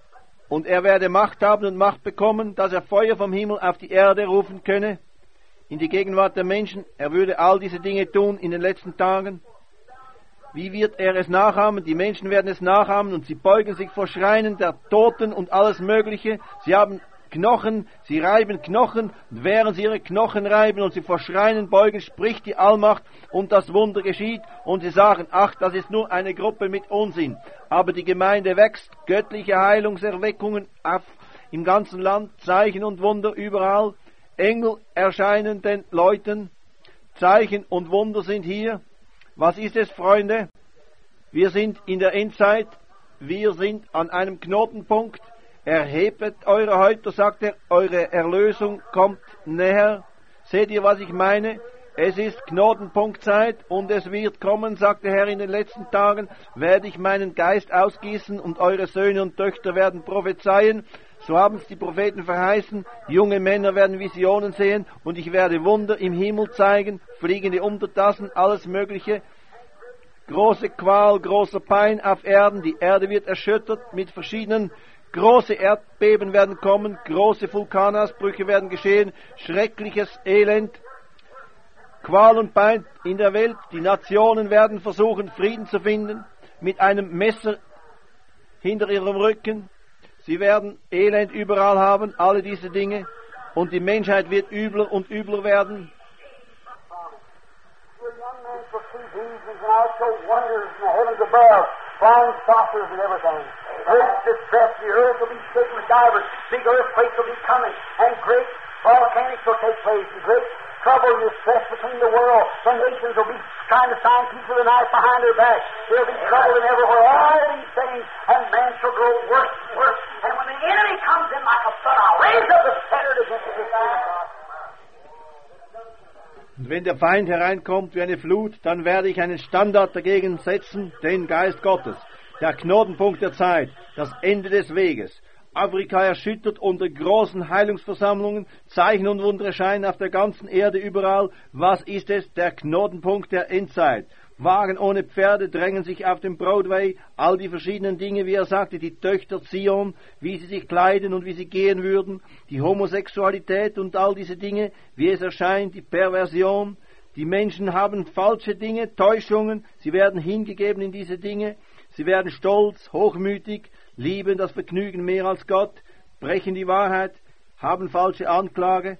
und er werde Macht haben und Macht bekommen, dass er Feuer vom Himmel auf die Erde rufen könne. in die Gegenwart der Menschen, er würde all diese Dinge tun in den letzten Tagen. Wie wird er es nachahmen? Die Menschen werden es nachahmen und sie beugen sich vor Schreinen der Toten und alles Mögliche. Sie haben Knochen, sie reiben Knochen, und während sie ihre Knochen reiben und sie vor Schreinen beugen, spricht die Allmacht und das Wunder geschieht und sie sagen, ach, das ist nur eine Gruppe mit Unsinn. Aber die Gemeinde wächst, göttliche Heilungserweckungen im ganzen Land, Zeichen und Wunder überall, Engel erscheinen den Leuten, Zeichen und Wunder sind hier. Was ist es, Freunde? Wir sind in der Endzeit, wir sind an einem Knotenpunkt. Erhebet eure Häupter, sagt er, eure Erlösung kommt näher. Seht ihr, was ich meine? Es ist Knotenpunktzeit und es wird kommen, sagt der Herr, in den letzten Tagen werde ich meinen Geist ausgießen und eure Söhne und Töchter werden prophezeien. So haben es die Propheten verheißen, junge Männer werden Visionen sehen und ich werde Wunder im Himmel zeigen, fliegende Untertassen, alles Mögliche. Große Qual, großer Pein auf Erden, die Erde wird erschüttert mit verschiedenen große Erdbeben werden kommen, große Vulkanausbrüche werden geschehen, schreckliches Elend, Qual und Pein in der Welt. Die Nationen werden versuchen, Frieden zu finden, mit einem Messer hinter ihrem Rücken. Sie werden Elend überall haben, alle diese Dinge. Und die Menschheit wird übler und übler werden.
Flying saucers and everything. Great distress, the earth will be shaken with divers, big earthquakes will be coming, and great volcanics will take place, and great trouble and distress between the world. The nations will be trying to sign peace with a knife behind their back. There will be trouble in everywhere, all these things, and man shall grow worse and worse. And when the enemy comes in like a flood, I'll raise up a standard against this kind of God.
Und wenn der Feind hereinkommt wie eine Flut, dann werde ich einen Standard dagegen setzen, den Geist Gottes. Der Knotenpunkt der Zeit, das Ende des Weges. Afrika erschüttert unter großen Heilungsversammlungen, Zeichen und Wunder erscheinen auf der ganzen Erde überall. Was ist es? Der Knotenpunkt der Endzeit. Wagen ohne Pferde drängen sich auf den Broadway, all die verschiedenen Dinge, wie er sagte, die Töchter Zion, wie sie sich kleiden und wie sie gehen würden, die Homosexualität und all diese Dinge, wie es erscheint, die Perversion. Die Menschen haben falsche Dinge, Täuschungen, sie werden hingegeben in diese Dinge, sie werden stolz, hochmütig, lieben das Vergnügen mehr als Gott, brechen die Wahrheit, haben falsche Anklage.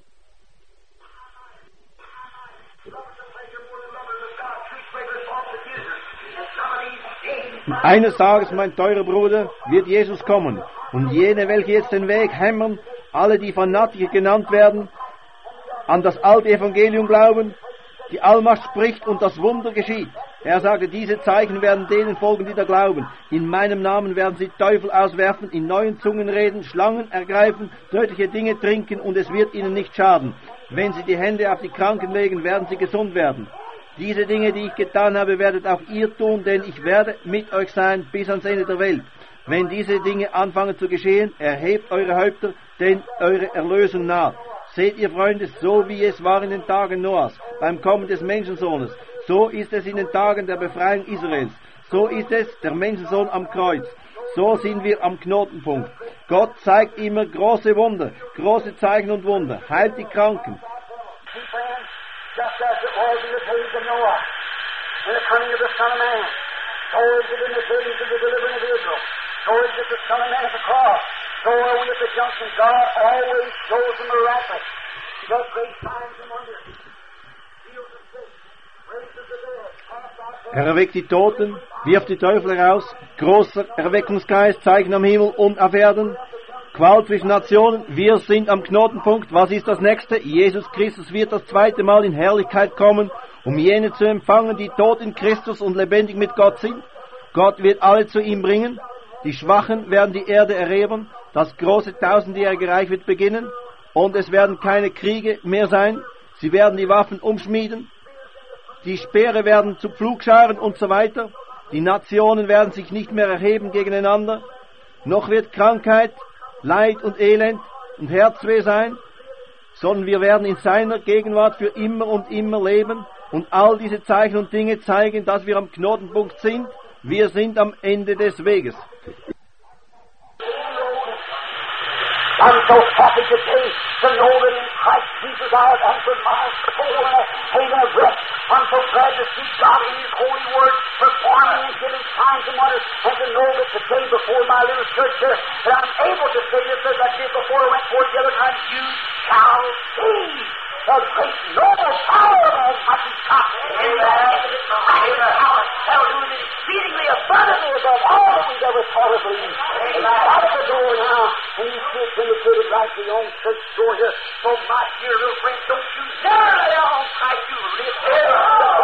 Und eines Tages, mein teurer Bruder, wird Jesus kommen. Und jene, welche jetzt den Weg hämmern, alle, die Fanatiker genannt werden, an das alte Evangelium glauben, die Allmacht spricht und das Wunder geschieht. Er sagte, diese Zeichen werden denen folgen, die da glauben. In meinem Namen werden sie Teufel auswerfen, in neuen Zungen reden, Schlangen ergreifen, tödliche Dinge trinken und es wird ihnen nicht schaden. Wenn sie die Hände auf die Kranken legen, werden sie gesund werden. Diese Dinge, die ich getan habe, werdet auch ihr tun, denn ich werde mit euch sein bis ans Ende der Welt. Wenn diese Dinge anfangen zu geschehen, erhebt eure Häupter, denn eure Erlösung naht. Seht ihr, Freunde, so wie es war in den Tagen Noahs, beim Kommen des Menschensohnes, so ist es in den Tagen der Befreiung Israels. So ist es der Menschensohn am Kreuz. So sind wir am Knotenpunkt. Gott zeigt immer große Wunder, große Zeichen und Wunder, heilt die Kranken.
Just as it was in the days of Noah, in the coming of the Son of Man, so is it in the days of the delivering of Israel, so is it the Son of Man at the cross, so are we at the junction. God always shows the miraculous, does great signs and wonders, heals the sick, raises the dead, casts out
Er erweckt die Toten, wirft die Teufel heraus, großer Erweckungsgeist, Zeichen am Himmel und auf Erden, Qual zwischen Nationen, wir sind am Knotenpunkt. Was ist das nächste? Jesus Christus wird das zweite Mal in Herrlichkeit kommen, um jene zu empfangen, die tot in Christus und lebendig mit Gott sind. Gott wird alle zu ihm bringen. Die Schwachen werden die Erde erobern. Das große tausendjährige Reich wird beginnen. Und es werden keine Kriege mehr sein. Sie werden die Waffen umschmieden. Die Speere werden zu Pflugscharen und so weiter. Die Nationen werden sich nicht mehr erheben gegeneinander. Noch wird Krankheit, Leid und Elend und Herzweh sein, sondern wir werden in seiner Gegenwart für immer und immer leben und all diese Zeichen und Dinge zeigen, dass wir am Knotenpunkt sind. Wir sind am Ende des Weges.
I'm so happy today to know that in Christ Jesus I have answered my soul in a haven of rest. I'm so glad to see God in His holy word performing and giving signs and wonders, and to know that today before my little church here, that I'm able to say this as I did before I went forth the other time, you shall see the great noble power of Almighty God. That'll do it exceedingly abundantly above all that we've ever thought or believed. It's out of the door now, and you see it's indicated right to your own church door here. So my dear little friend, don't you never lay on Christ, you live there.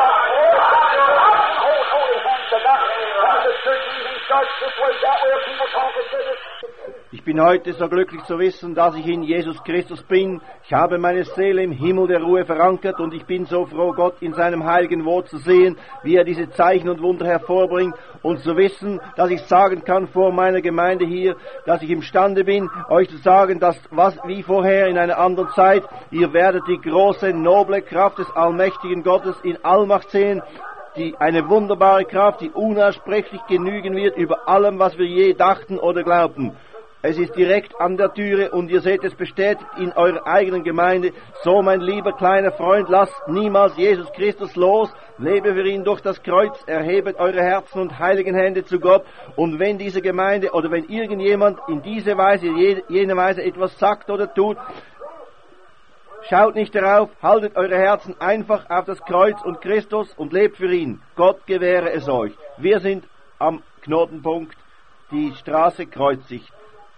Hold holy hands to God. When the church meeting starts this way, that way, people talk and say this.
Ich bin heute so glücklich zu wissen, dass ich in Jesus Christus bin. Ich habe meine Seele im Himmel der Ruhe verankert und ich bin so froh, Gott in seinem heiligen Wort zu sehen, wie er diese Zeichen und Wunder hervorbringt und zu wissen, dass ich sagen kann vor meiner Gemeinde hier, dass ich imstande bin, euch zu sagen, dass wie vorher in einer anderen Zeit, ihr werdet die große, noble Kraft des allmächtigen Gottes in Allmacht sehen, eine wunderbare Kraft, die unaussprechlich genügen wird über allem, was wir je dachten oder glaubten. Es ist direkt an der Türe und ihr seht es bestätigt in eurer eigenen Gemeinde. So, mein lieber kleiner Freund, lasst niemals Jesus Christus los. Lebe für ihn durch das Kreuz. Erhebet eure Herzen und heiligen Hände zu Gott. Und wenn diese Gemeinde oder wenn irgendjemand in diese Weise, jene Weise etwas sagt oder tut, schaut nicht darauf, haltet eure Herzen einfach auf das Kreuz und Christus und lebt für ihn. Gott gewähre es euch. Wir sind am Knotenpunkt, die Straße Kreuzigt.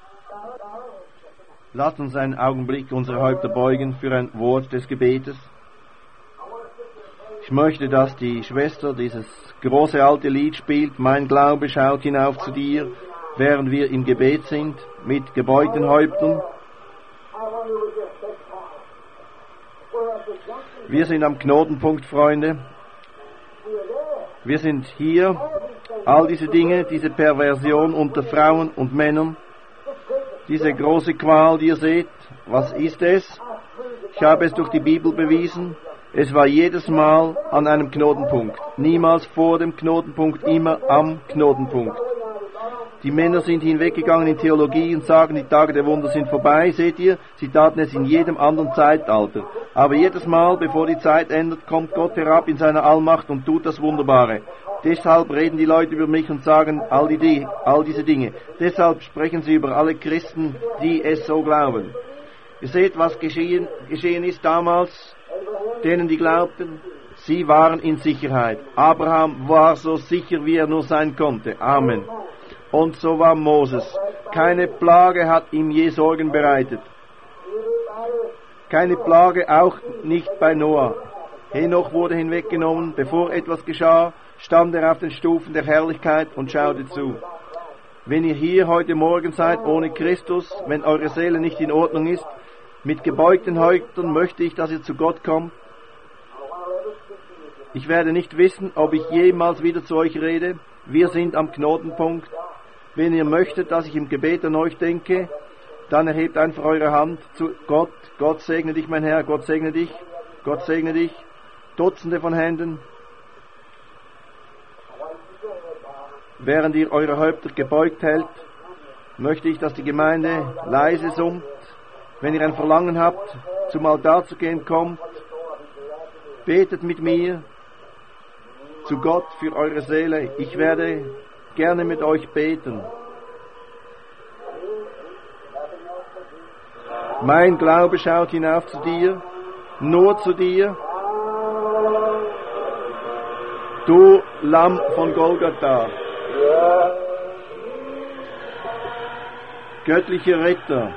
Lasst uns einen Augenblick unsere Häupter beugen für ein Wort des Gebetes. Ich möchte, dass die Schwester dieses große alte Lied spielt, Mein Glaube schaut hinauf zu dir, während wir im Gebet sind, mit gebeugten Häuptern. Wir sind am Knotenpunkt, Freunde. Wir sind hier, all diese Dinge, diese Perversion unter Frauen und Männern, diese große Qual, die ihr seht, was ist es? Ich habe es durch die Bibel bewiesen. Es war jedes Mal an einem Knotenpunkt. Niemals vor dem Knotenpunkt, immer am Knotenpunkt. Die Männer sind hinweggegangen in Theologie und sagen, die Tage der Wunder sind vorbei. Seht ihr, sie taten es in jedem anderen Zeitalter. Aber jedes Mal, bevor die Zeit ändert, kommt Gott herab in seiner Allmacht und tut das Wunderbare. Deshalb reden die Leute über mich und sagen all diese Dinge. Deshalb sprechen sie über alle Christen, die es so glauben. Ihr seht, was geschehen ist damals, denen, die glaubten. Sie waren in Sicherheit. Abraham war so sicher, wie er nur sein konnte. Amen. Und so war Moses. Keine Plage hat ihm je Sorgen bereitet. Keine Plage, auch nicht bei Noah. Henoch wurde hinweggenommen, bevor etwas geschah, stand er auf den Stufen der Herrlichkeit und schaute zu. Wenn ihr hier heute Morgen seid ohne Christus, wenn eure Seele nicht in Ordnung ist, mit gebeugten Häuptern möchte ich, dass ihr zu Gott kommt. Ich werde nicht wissen, ob ich jemals wieder zu euch rede. Wir sind am Knotenpunkt. Wenn ihr möchtet, dass ich im Gebet an euch denke, dann erhebt einfach eure Hand zu Gott. Gott segne dich, mein Herr, Gott segne dich, Gott segne dich. Dutzende von Händen. Während ihr eure Häupter gebeugt hält, möchte ich, dass die Gemeinde leise summt. Wenn ihr ein Verlangen habt, zum Altar zu gehen, kommt, betet mit mir zu Gott für eure Seele. Ich werde gerne mit euch beten. Mein Glaube schaut hinauf zu dir, nur zu dir. Du Lamm von Golgatha, göttlicher Retter,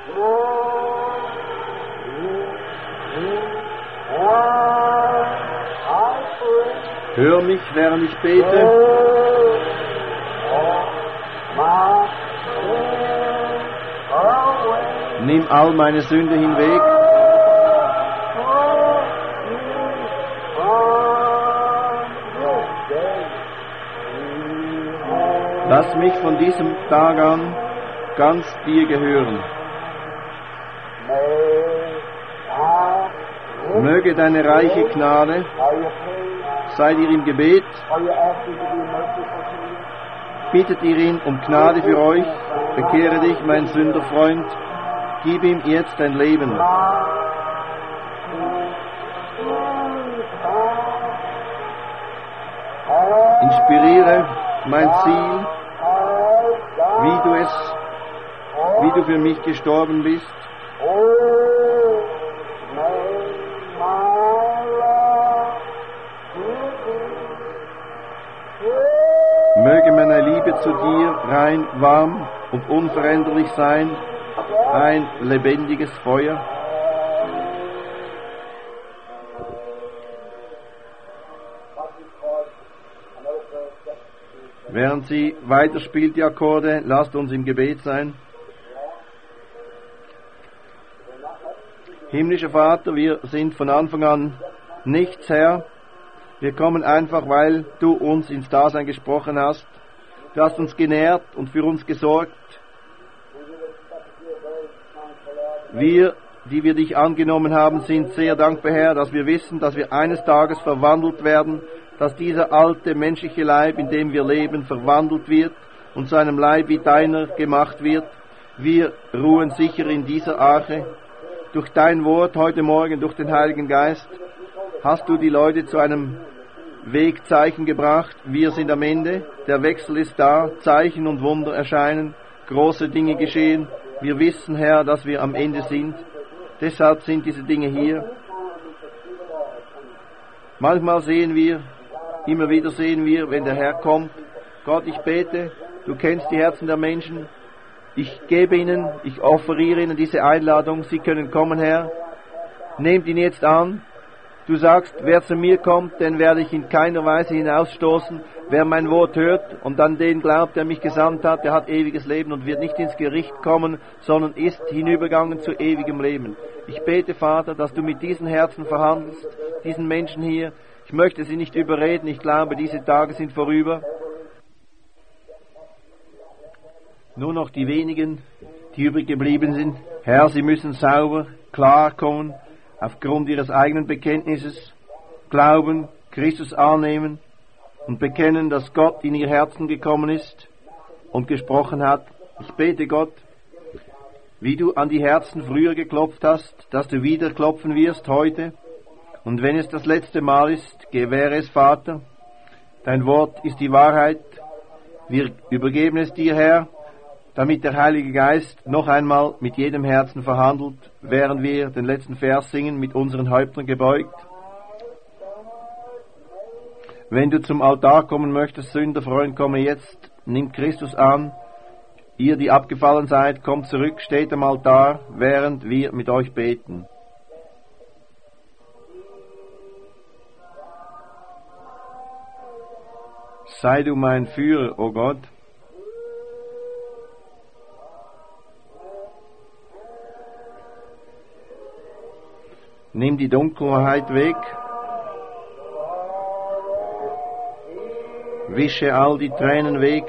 hör mich, während ich bete. Nimm all meine Sünde hinweg. Lass mich von diesem Tag an ganz dir gehören. Möge deine reiche Gnade, seid ihr im Gebet, bittet ihr ihn um Gnade für euch, bekehre dich, mein Sünderfreund, Gib ihm jetzt dein Leben. Inspiriere mein Ziel, wie du für mich gestorben bist. Möge meine Liebe zu dir rein, warm und unveränderlich sein, ein lebendiges Feuer. Während sie weiterspielt, die Akkorde, lasst uns im Gebet sein. Himmlischer Vater, wir sind von Anfang an nichts, Herr. Wir kommen einfach, weil du uns ins Dasein gesprochen hast. Du hast uns genährt und für uns gesorgt. Wir, die wir dich angenommen haben, sind sehr dankbar, Herr, dass wir wissen, dass wir eines Tages verwandelt werden, dass dieser alte menschliche Leib, in dem wir leben, verwandelt wird und zu einem Leib wie deiner gemacht wird. Wir ruhen sicher in dieser Arche. Durch dein Wort heute Morgen, durch den Heiligen Geist, hast du die Leute zu einem Wegzeichen gebracht. Wir sind am Ende, der Wechsel ist da, Zeichen und Wunder erscheinen, große Dinge geschehen. Wir wissen, Herr, dass wir am Ende sind. Deshalb sind diese Dinge hier. Manchmal sehen wir, immer wieder sehen wir, wenn der Herr kommt. Gott, ich bete, du kennst die Herzen der Menschen. Ich gebe ihnen, ich offeriere ihnen diese Einladung. Sie können kommen, Herr. Nehmt ihn jetzt an. Du sagst, wer zu mir kommt, den werde ich in keiner Weise hinausstoßen. Wer mein Wort hört und an den glaubt, der mich gesandt hat, der hat ewiges Leben und wird nicht ins Gericht kommen, sondern ist hinübergegangen zu ewigem Leben. Ich bete, Vater, dass du mit diesen Herzen verhandelst, diesen Menschen hier. Ich möchte sie nicht überreden. Ich glaube, diese Tage sind vorüber. Nur noch die wenigen, die übrig geblieben sind. Herr, sie müssen sauber, klar kommen, aufgrund ihres eigenen Bekenntnisses, glauben, Christus annehmen und bekennen, dass Gott in ihr Herzen gekommen ist und gesprochen hat. Ich bete, Gott, wie du an die Herzen früher geklopft hast, dass du wieder klopfen wirst heute. Und wenn es das letzte Mal ist, gewähre es, Vater. Dein Wort ist die Wahrheit. Wir übergeben es dir, Herr, damit der Heilige Geist noch einmal mit jedem Herzen verhandelt, während wir den letzten Vers singen, mit unseren Häuptern gebeugt. Wenn du zum Altar kommen möchtest, Sünderfreund, komme jetzt, nimm Christus an. Ihr, die abgefallen seid, kommt zurück, steht am Altar, während wir mit euch beten. Sei du mein Führer, o Gott. Nimm die Dunkelheit weg. Wische all die Tränen weg.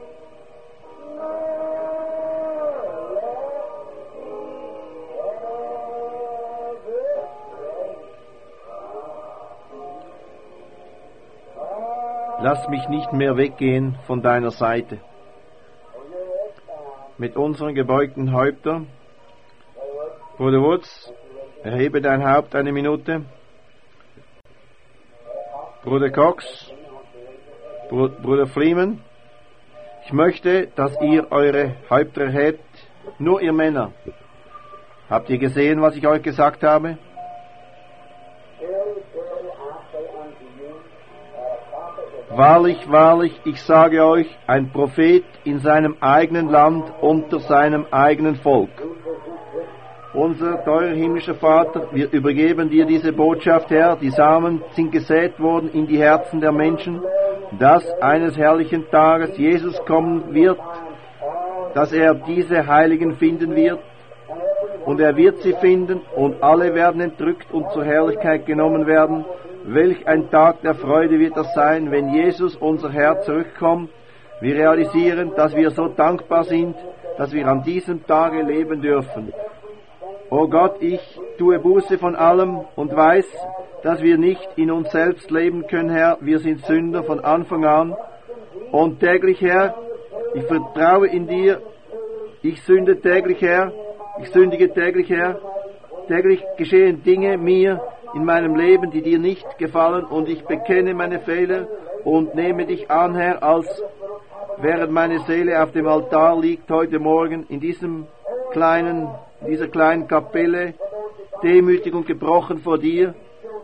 Lass mich nicht mehr weggehen von deiner Seite. Mit unseren gebeugten Häuptern. Bruder Woods, erhebe dein Haupt eine Minute. Bruder Cox, Bruder Freeman, ich möchte, dass ihr eure Häupter erhebt, nur ihr Männer. Habt ihr gesehen, was ich euch gesagt habe? Wahrlich, wahrlich, ich sage euch, ein Prophet in seinem eigenen Land unter seinem eigenen Volk. Unser teurer himmlischer Vater, wir übergeben dir diese Botschaft, Herr. Die Samen sind gesät worden in die Herzen der Menschen, dass eines herrlichen Tages Jesus kommen wird, dass er diese Heiligen finden wird. Und er wird sie finden und alle werden entrückt und zur Herrlichkeit genommen werden. Welch ein Tag der Freude wird das sein, wenn Jesus, unser Herr, zurückkommt. Wir realisieren, dass wir so dankbar sind, dass wir an diesem Tage leben dürfen. O Gott, ich tue Buße von allem und weiß, dass wir nicht in uns selbst leben können, Herr. Wir sind Sünder von Anfang an. Und täglich, Herr, ich vertraue in dir. Ich sünde täglich, Herr. Ich sündige täglich, Herr. Täglich geschehen Dinge mir in meinem Leben, die dir nicht gefallen, und ich bekenne meine Fehler und nehme dich an, Herr, als während meine Seele auf dem Altar liegt heute Morgen in dieser kleinen Kapelle, demütig und gebrochen vor dir.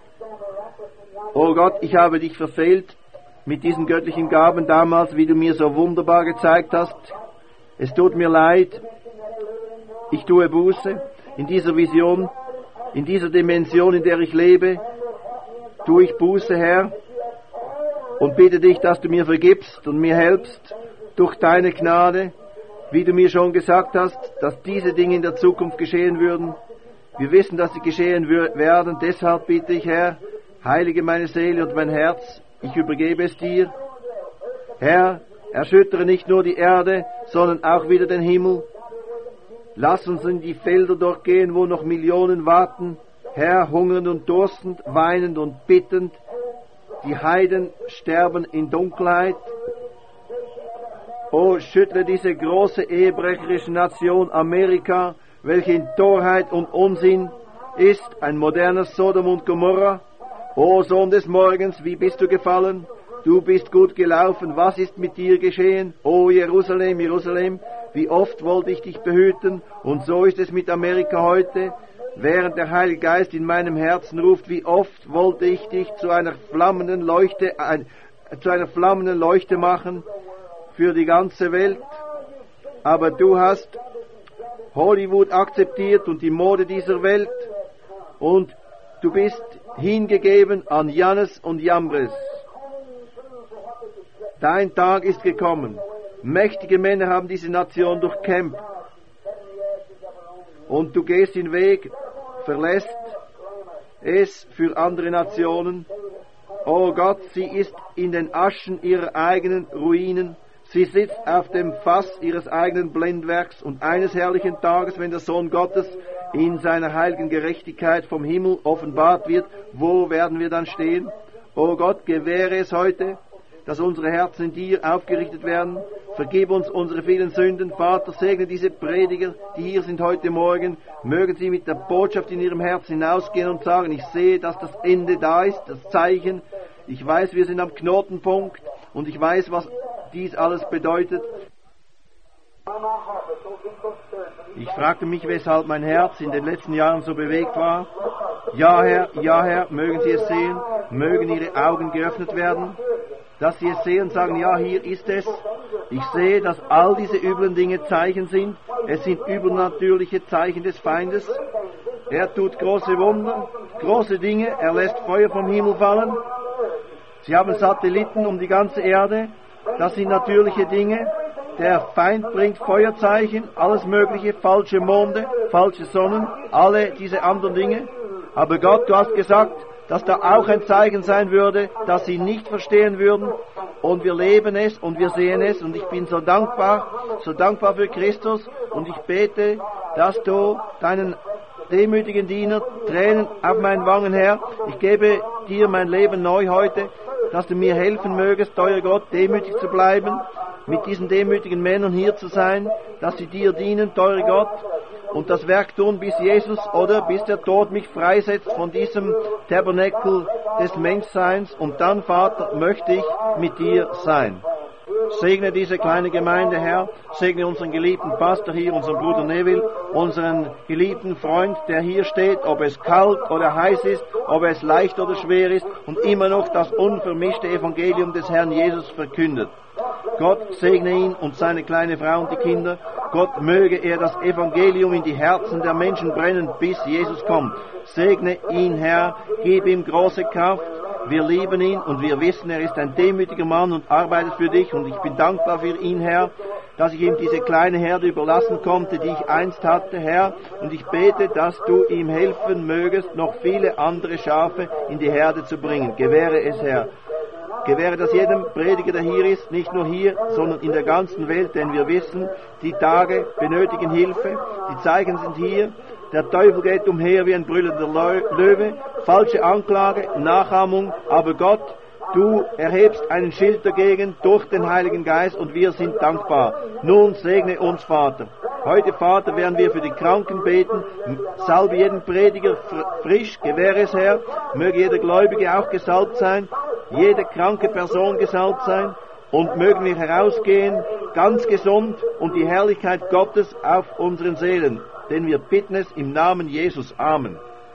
Oh Gott, ich habe dich verfehlt mit diesen göttlichen Gaben damals, wie du mir so wunderbar gezeigt hast. Es tut mir leid. Ich tue Buße in dieser Vision, in dieser Dimension, in der ich lebe. Tue ich Buße, Herr, und bitte dich, dass du mir vergibst und mir helfst durch deine Gnade, wie du mir schon gesagt hast, dass diese Dinge in der Zukunft geschehen würden. Wir wissen, dass sie geschehen werden. Deshalb bitte ich, Herr, heilige meine Seele und mein Herz. Ich übergebe es dir. Herr, erschüttere nicht nur die Erde, sondern auch wieder den Himmel. Lass uns in die Felder durchgehen, wo noch Millionen warten. Herr, hungernd und durstend, weinend und bittend. Die Heiden sterben in Dunkelheit. Oh, schüttle diese große ehebrecherische Nation Amerika, welche in Torheit und Unsinn ist, ein modernes Sodom und Gomorra. O Sohn des Morgens, wie bist du gefallen? Du bist gut gelaufen, was ist mit dir geschehen? O Jerusalem, Jerusalem, wie oft wollte ich dich behüten, und so ist es mit Amerika heute. Während der Heilige Geist in meinem Herzen ruft, wie oft wollte ich dich zu einer flammenden Leuchte machen für die ganze Welt. Aber du hast Hollywood akzeptiert und die Mode dieser Welt, und du bist hingegeben an Jannes und Jambres. Dein Tag ist gekommen. Mächtige Männer haben diese Nation durchkämpft. Und du gehst den Weg, verlässt es für andere Nationen. Oh Gott, sie ist in den Aschen ihrer eigenen Ruinen. Sie sitzt auf dem Fass ihres eigenen Blendwerks, und eines herrlichen Tages, wenn der Sohn Gottes in seiner heiligen Gerechtigkeit vom Himmel offenbart wird, wo werden wir dann stehen? Oh Gott, gewähre es heute, dass unsere Herzen in dir aufgerichtet werden. Vergib uns unsere vielen Sünden. Vater, segne diese Prediger, die hier sind heute Morgen. Mögen sie mit der Botschaft in ihrem Herzen hinausgehen und sagen, ich sehe, dass das Ende da ist, das Zeichen. Ich weiß, wir sind am Knotenpunkt, und ich weiß, was dies alles bedeutet. Ich fragte mich, weshalb mein Herz in den letzten Jahren so bewegt war. Ja, Herr, mögen Sie es sehen, mögen Ihre Augen geöffnet werden, dass Sie es sehen und sagen, ja, hier ist es. Ich sehe, dass all diese üblen Dinge Zeichen sind. Es sind übernatürliche Zeichen des Feindes. Er tut große Wunder, große Dinge, er lässt Feuer vom Himmel fallen. Sie haben Satelliten um die ganze Erde. Das sind natürliche Dinge. Der Feind bringt Feuerzeichen, alles mögliche, falsche Monde, falsche Sonnen, alle diese anderen Dinge. Aber Gott, du hast gesagt, dass da auch ein Zeichen sein würde, das sie nicht verstehen würden. Und wir leben es und wir sehen es. Und ich bin so dankbar für Christus. Und ich bete, dass du deinen demütigen Diener Tränen auf meinen Wangen, Herr. Ich gebe dir mein Leben neu heute, dass du mir helfen mögest, teuer Gott, demütig zu bleiben, mit diesen demütigen Männern hier zu sein, dass sie dir dienen, teuer Gott, und das Werk tun bis Jesus oder bis der Tod mich freisetzt von diesem Tabernakel des Menschseins, und dann, Vater, möchte ich mit dir sein. Segne diese kleine Gemeinde, Herr. Segne unseren geliebten Pastor hier, unseren Bruder Neville, unseren geliebten Freund, der hier steht, ob es kalt oder heiß ist, ob es leicht oder schwer ist, und immer noch das unvermischte Evangelium des Herrn Jesus verkündet. Gott segne ihn und seine kleine Frau und die Kinder. Gott möge er das Evangelium in die Herzen der Menschen brennen, bis Jesus kommt. Segne ihn, Herr, gib ihm große Kraft. Wir lieben ihn und wir wissen, er ist ein demütiger Mann und arbeitet für dich, und ich bin dankbar für ihn, Herr, dass ich ihm diese kleine Herde überlassen konnte, die ich einst hatte, Herr, und ich bete, dass du ihm helfen mögest, noch viele andere Schafe in die Herde zu bringen. Gewähre es, Herr. Gewähre das jedem Prediger, der hier ist, nicht nur hier, sondern in der ganzen Welt, denn wir wissen, die Tage benötigen Hilfe, die Zeichen sind hier, der Teufel geht umher wie ein brüllender Löwe, falsche Anklage, Nachahmung, aber Gott, du erhebst einen Schild dagegen durch den Heiligen Geist, und wir sind dankbar. Nun segne uns, Vater. Heute, Vater, werden wir für die Kranken beten. Salbe jeden Prediger frisch, gewähre es, Herr. Möge jeder Gläubige auch gesalbt sein, jede kranke Person gesalbt sein. Und mögen wir herausgehen, ganz gesund und die Herrlichkeit Gottes auf unseren Seelen. Denn wir bitten es im Namen Jesus. Amen.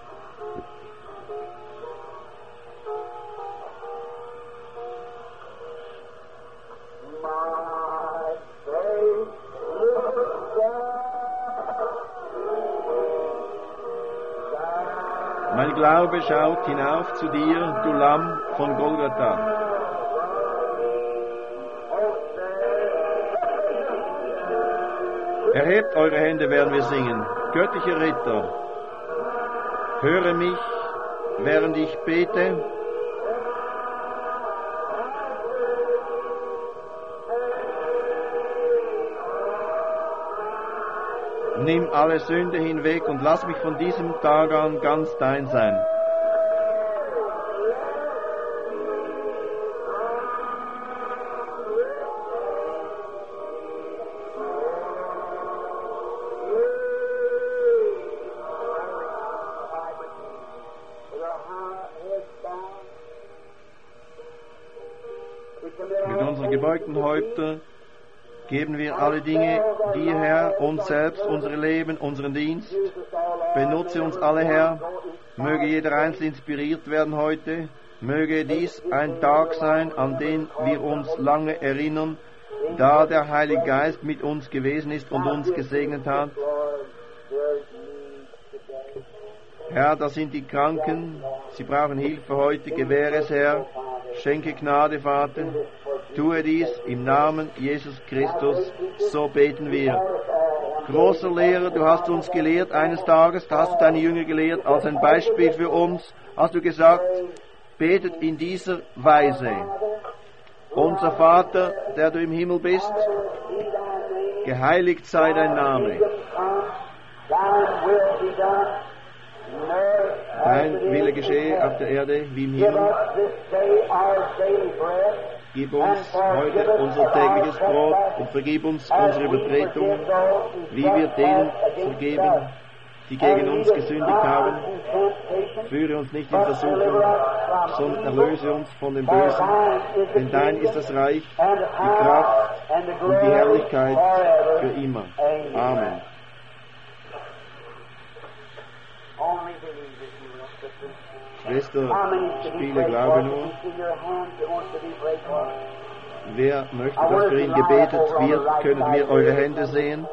Mein Glaube schaut hinauf zu dir, du Lamm von Golgatha. Erhebt eure Hände, werden wir singen. Göttlicher Ritter, höre mich, während ich bete. Nimm alle Sünde hinweg und lass mich von diesem Tag an ganz dein sein. Mit unseren gebeugten Häuptern geben wir alle Dinge dir, Herr, uns selbst, unser Leben, unseren Dienst. Benutze uns alle, Herr. Möge jeder Einzelne inspiriert werden heute. Möge dies ein Tag sein, an den wir uns lange erinnern, da der Heilige Geist mit uns gewesen ist und uns gesegnet hat. Herr, das sind die Kranken. Sie brauchen Hilfe heute. Gewähre es, Herr. Schenke Gnade, Vater. Tue dies im Namen Jesus Christus, so beten wir. Großer Lehrer, du hast uns gelehrt eines Tages, da hast du deine Jünger gelehrt, als ein Beispiel für uns, hast du gesagt, betet in dieser Weise. Unser Vater, der du im Himmel bist, geheiligt sei dein Name. Dein Wille geschehe auf der Erde wie im Himmel. Gib uns heute unser tägliches Brot und vergib uns unsere Übertretungen, wie wir denen vergeben, die gegen uns gesündigt haben. Führe uns nicht in Versuchung, sondern erlöse uns von dem Bösen. Denn dein ist das Reich, die Kraft und die Herrlichkeit für immer. Amen. Schwester, spiele Glaube nur. Wer möchte, dass für ihn gebetet wird, können wir eure Hände sehen.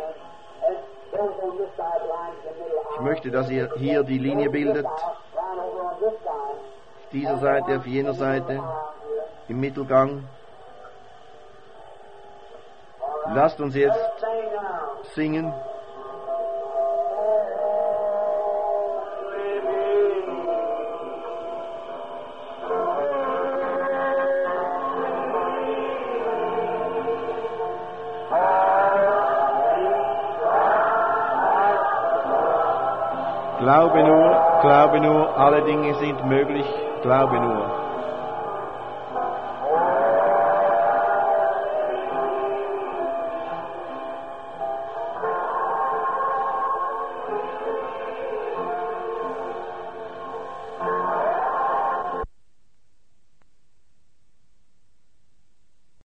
Ich möchte, dass ihr hier die Linie bildet. Auf dieser Seite, auf jener Seite, im Mittelgang. Lasst uns jetzt singen. Glaube nur, alle Dinge sind möglich, glaube nur.